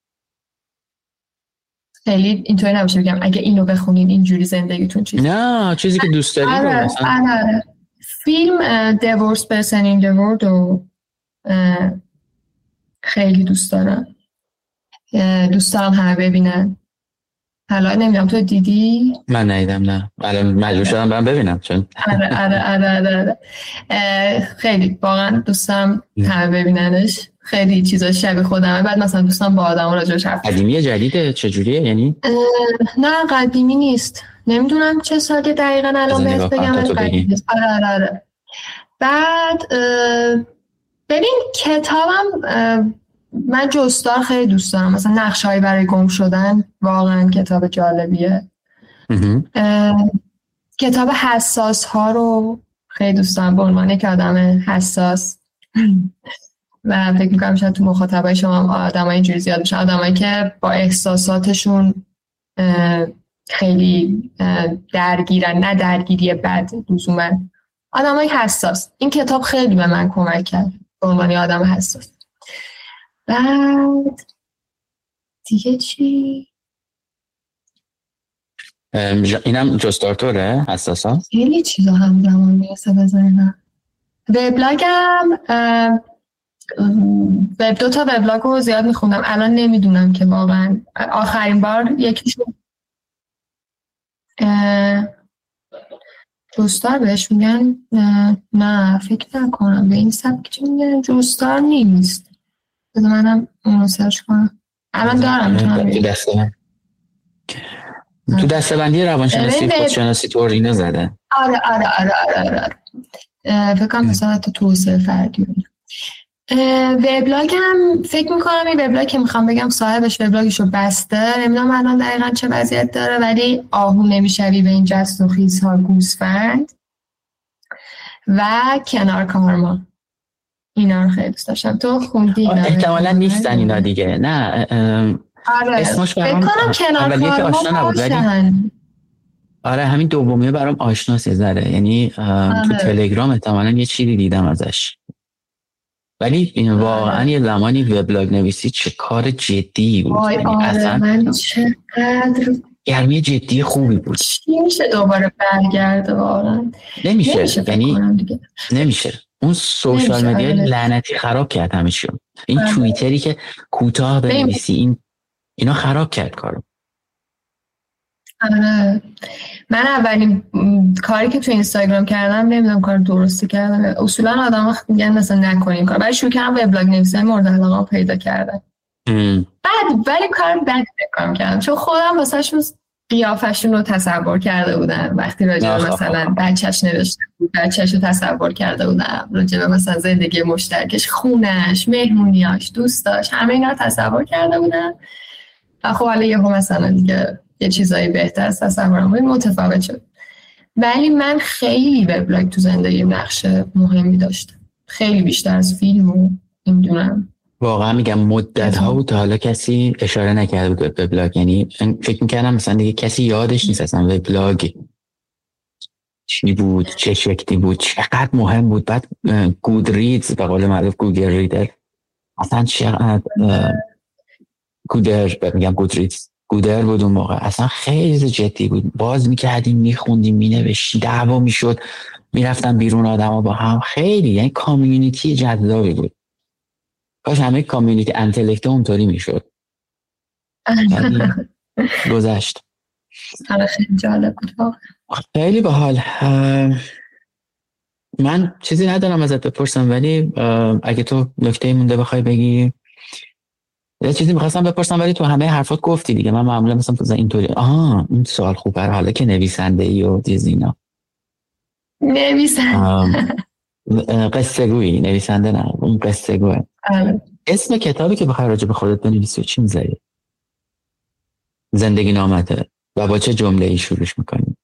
خیلی اینطوری نباشه بگم اگه اینو بخونین اینجوری زندگیتون چیز. نه چیزی که دوست داری رو مثلا. فیلم Divorce Person in the World رو خیلی دوست دارم، دوست دارم همه ببینن. حالا نمیدونم تو دیدی؟ من ندیدم، نه الان مجبور شدم برم ببینم چون آره. خیلی واقعا دوستم همه ببیننش، خیلی چیزا شبیه خودمه. بعد مثلا دوستم با آدما راجعش حرف بزنم. قدیمیه جدیده چجوریه یعنی؟ نه قدیمی نیست، نمیدونم چه سالی دقیقاً الان بهت بگم. آره. بعد ببین کتابم من جستار خیلی دوست دارم، مثلا نقشه‌ای برای گم شدن واقعا کتاب جالبیه. کتاب حساس ها رو خیلی دوست دارم، به عنوان یک آدم حساس و فکر می‌کنم شاید تو مخاطبای شما آدمای اینجوری زیاد بشن، آدمایی که با احساساتشون خیلی درگیرن، نه درگیری بد لزوما، آدمای حساس. این کتاب خیلی به من کمک کرد به عنوان آدم حساس. بعد دیگه چی؟ اینم جستارتوره حساسا؟ خیلی چیزا هم زمان میرسه بزنم. وبلاگم دو تا وبلاگ رو زیاد میخوندم، الان نمیدونم که واقعا آخرین بار یکیشون جستار بهش میگن، نه فکر نکنم به این سبک چی میگن، جستار نیست. بذار منم اونو سرچ کنم، الان دارم تو دسته‌بندی روانشناسی خودشناسی تو اینا زده. آره فکر کنم مثلا تو توسعه فردی. وبلاگم فکر میکنم این وبلاگ که میخوام بگم صاحبش وبلاگشو بسته، نمیدونم الان دقیقاً چه وضعیت داره، ولی آهو نمیشوی به این جست و خیزها گوسفند و کنار کارما، اینا رو خیلی دوست داشتم. تو خوندی اینا؟ احتمالاً نیستن اینا دیگه. نه آره اسمش فکر کنم کنار کارما باشن. آره همین دومیه برام آشناست یه ذره، یعنی تو تلگرام احتمالاً یه چیزی دیدم ازش، ولی این واقعا یه زمانی وبلاگ نویسی چه کار جدی بود. اصلا من چقدر گرمی جدی خوبی بود. چی میشه دوباره برگرده واقعا؟ نمیشه یعنی نمیشه. اون سوشال مدیا لعنتی خراب کرد همه چیو. این توییتری که کوتاه بنویسی اینا خراب کرد کارو. آره من اولین کاری که تو اینستاگرام کردم نمیدونم کار درستی کردم، اصولا آدم میگن مثلا نکنین کار، ولی شروع کردم وبلاگ نویسی مورد علاقه پیدا کردم. بعد ولی کار بد کردم چون خودم واسهشون قیافشون رو تصور کرده بودم، وقتی راجع به مثلا بچه‌ش نوشته بود، بچه‌ش رو تصور کرده بودم، راجع به مثلا زندگی مشترکش، خونش، مهمونیاش، دوستاش، همه اینا رو تصور کرده بودم. و خب حالا یهو مثلا دیگه یه چیزایی بهتر از تصورم بود، متفاوت شد. ولی من خیلی وبلاگ تو زندگیم نقش مهمی داشت، خیلی بیشتر از فیلم و نمیدونم. واقعا میگم مدت ها بود تا حالا کسی اشاره نکرده بود به وبلاگ. یعنی فکر میکردم مثلا دیگه کسی یادش نیست اصلا وبلاگ چی بود، چه شکلی بود، چقدر مهم بود. بعد گودریدز به قول معروف گوگل ریدر اصلا چقدر گودر بود اون موقع، اصلا خیلی جدی بود. باز میکردیم، میخوندیم، مینوشتیم، دعوا میشد، میرفتن بیرون آدما با هم. خیلی یعنی کامیونیتی جذابی بود. کاش همه کامیونیتی انتلکت اونطوری میشد. گذشت. خیلی جالب بود واقعا. خیلی باحال. من چیزی ندارم ازت بپرسم، ولی اگه تو نکته مونده بخوای بگی. یه چیزی می‌خواستم بپرسم ولی تو همه حرفات گفتی دیگه. من معمولا مثلا اینطوری این سوال خوبه حالا که نویسنده‌ای و دیزینا. قصه گویی، نویسنده نه، اون قصه گویی. اسم کتابی که بخوای راجع به خودت بنویسی چی می‌ذاری؟ زندگی نامته و با چه جمله‌ای شروعش می‌کنی؟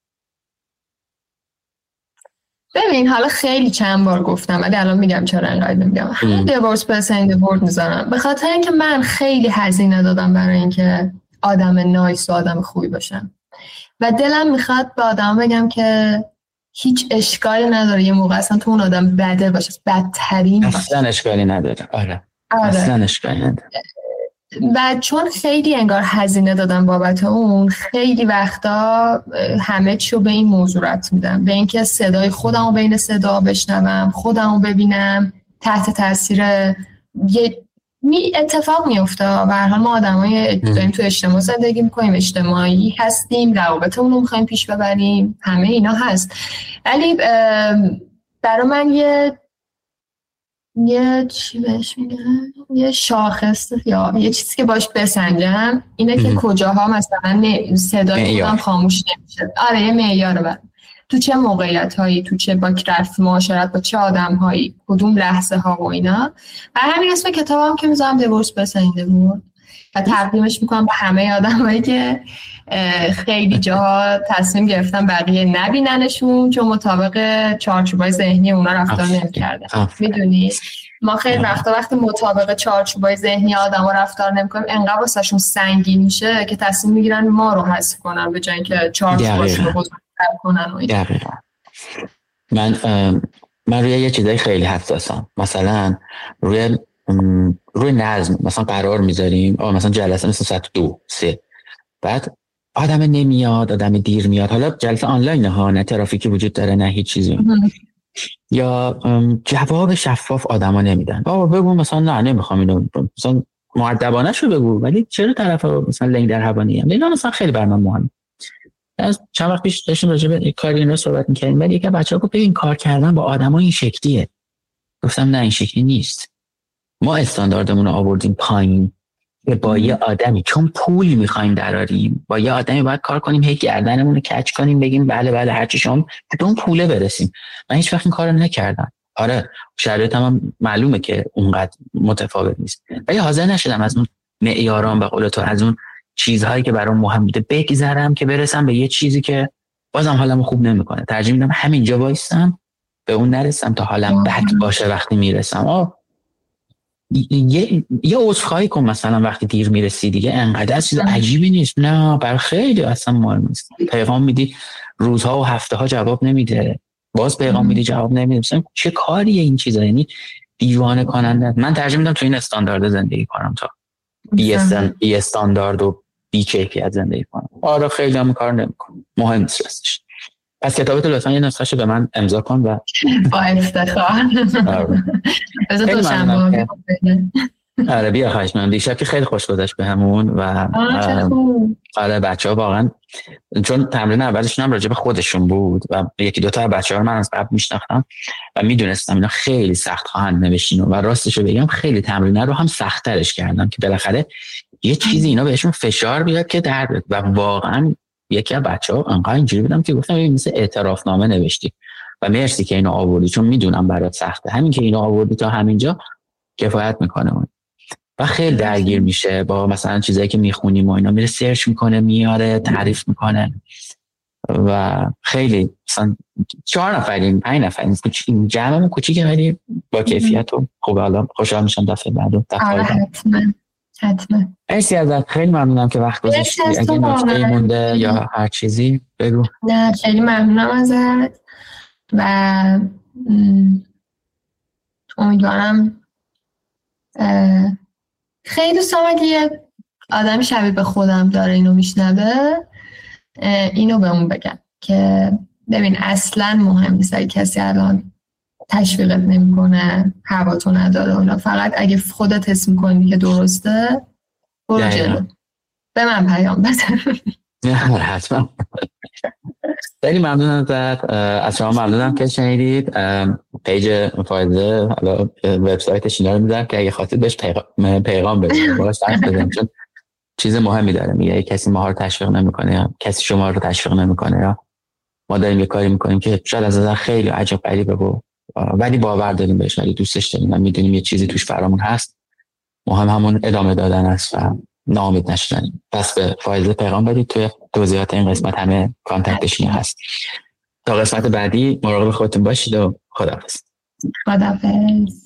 ببین حالا خیلی چند بار گفتم ولی الان میگم چرا انقدر نمیگم. دیورس پرسنت بورد میزنم به خاطر اینکه من خیلی هزینه دادم برای اینکه آدم نایس و آدم خوبی باشم و دلم میخواد به آدم بگم که هیچ اشکالی نداره یه موقع اصلا تو اون آدم بده باشه، بدترین باشه. اصلا اشکالی نداره. آره. اصلا اشکالی نداره. و چون خیلی انگار هزینه دادم بابت اون، خیلی وقتا همه چیو به این موضوع ربط میدم، به اینکه صدای خودمو بین صدا بشنوم، خودمو ببینم تحت تاثیر یه اتفاق میفته. به هر حال ما آدمای داریم تو اجتماع زندگی میکنیم، اجتماعی هستیم، روابطمون رو میخوایم پیش ببریم، همه اینا هست. ولی برای من یه چی بهش میگن، یه شاخص یا یه چیزی که باش بسنجم اینه که کجاها مثلا صدای خودم خاموش نمیشه. آره یه معیاره. تو چه موقعیت هایی، تو چه با رفت معاشرت با چه آدم هایی، کدوم لحظه ها و اینا. و همین اسم کتابم که میذارم دیورس پرسنت بود و تقدیمش میکنم به همه آدم هایی که خیلی جاها تصمیم گرفتن بقیه نبیننشون چون مطابق چارچوبای ذهنی اونا رفتار نمی‌کردن. میدونی ما خیلی وقتی مطابق چارچوبای ذهنی آدما رفتار نمی‌کنیم انقدر واسهشون سنگین میشه که تصمیم میگیرن ما رو حذف کنن به جای اینکه چارچوباشون رو بزرگتر کنن. دقیقاً. من روی یه چیزای خیلی حساسم. مثلا روی نظم مثلا قرار میذاریم مثلا جلسه مثلا ساعت 2-3 بعد آدم نمیاد، آدم دیر میاد. حالا جلسه آنلاین ها، نه ترافیکی وجود داره نه هیچ چیزی. یا جواب شفاف آدما نمیدن. بگو مثلا نه نمیخوام اینو، مثلا مؤدبانه شو بگو، ولی چرا طرف مثلا لنگ در هوا نیم. اینا مثلا خیلی بر من مهمه. از چند وقت پیش داشتیم راجع به کار اینا صحبت می‌کردیم، ولی یکی بچه‌ها گفت ببین کار کردن با آدما این شکلیه. گفتم نه این شکلی نیست. ما استانداردمون رو آوردیم پایین که با یه آدمی چون پول میخوایم دراریم، با یه آدمی باید کار کنیم هی گردنمون رو کج کنیم بگیم بله هرچی شما به اون پوله برسیم. من هیچ وقت این کارو نکردم. آره شرایطم هم معلومه که اونقدر متفاوت نیست، ولی حاضر نشدم از اون معیاران به قول تو، از اون چیزهایی که برام مهم بوده بگذرم که برسم به یه چیزی که بازم حالمو خوب نمیکنه. ترجیح میدم همینجا وایسم به اون نرسم تا حالم بد باشه. وقتی میرسم یه عذرخواهی کن مثلا وقتی دیر میرسی دیگه، انقدر چیز عجیبی نیست. نه برای خیلی اصلا مهم نیست. پیغام میدی روزها و هفته ها جواب نمیده، باز پیغام میدی جواب نمیده. مثلا چه کاریه این چیزا؟ یعنی دیوانه کننده. من ترجیح میدم تو این استاندارد زندگی کنم تا بی استاندارد و بی کیفیت زندگی کنم. آره خیلی هم کار نمیکنم، مهم نیست راستش. پس کتابتو لطفا یه نسخه‌شو به من امضا کن و با افتخار. بذار تو شنبه. آره بیا خواهش می‌کنم. دیشب که خیلی خوش گذشت بهمون و آره بچه‌ها واقعا چون تمرین اولشون هم راجع به خودشون بود و یکی دو تا بچه‌ها رو من از قبل میشناختم و میدونستم اینا خیلی سخت خواهند نوشتین و راستشو بگم خیلی تمرینه رو هم سخت‌ترش کردم که بالاخره یه چیزی اینا بهشون فشار بیاد که در بیاد. و واقعا یکی از بچه‌ها انقدر اینجوری بودم که گفتم ببین مثل اعترافنامه نوشتی و مرسی که اینو آوردی چون میدونم برات سخته. همین که اینو آوردی تا همینجا کفایت میکنه. و خیلی درگیر میشه با مثلا چیزایی که میخونیم و اینا، میره سرچ میکنه، میاره، تعریف میکنه و خیلی مثلا 4 نفریم 5 نفریم جمعمون کوچیکه ولی با کیفیت و خوبه. حالا خوشحال میشم دفعه بعد. حتما. مرسی ازت، خیلی ممنونم که وقت گذاشتی. اگه نکته مونده یا هر چیزی بگو. نه خیلی ممنونم ازت و امیدوارم خیلی دوست دارم اگه یه آدم شبیه به خودم داره اینو میشنوه اینو بهمون بگم که ببین اصلا مهم نیست اگه کسی الان تشویقت نمیکنه، هواتو نداره اونا، فقط اگه خودت حس میکنی که درسته برو جلو، به من پیام بده. حتما. خیلی ممنونم از شما، ممنونم که شنیدید. پیج فایزه حالا وبسایتش اینا رو میذارم که اگه خواستید بهش پیغام بدید باهاش حرف بزنیم، چون چیز مهمی داره. میگه کسی ما رو تشویق نمیکنه یا کسی شما رو تشویق نمیکنه یا ما داریم یه کاری میکنیم که شاید از نظر خیلی عجب غریبه ولی باور داریم بهش، ولی دوستش داریم و میدونیم یه چیزی توش فرامون هست، مهم همون ادامه دادن است و ناامید نشدن. پس به فایزه پیغام بدید، توی توضیحات این قسمت همه کانتکتش هست. تا قسمت بعدی مراقب خودتون باشید و خداحافظ. خداحافظ.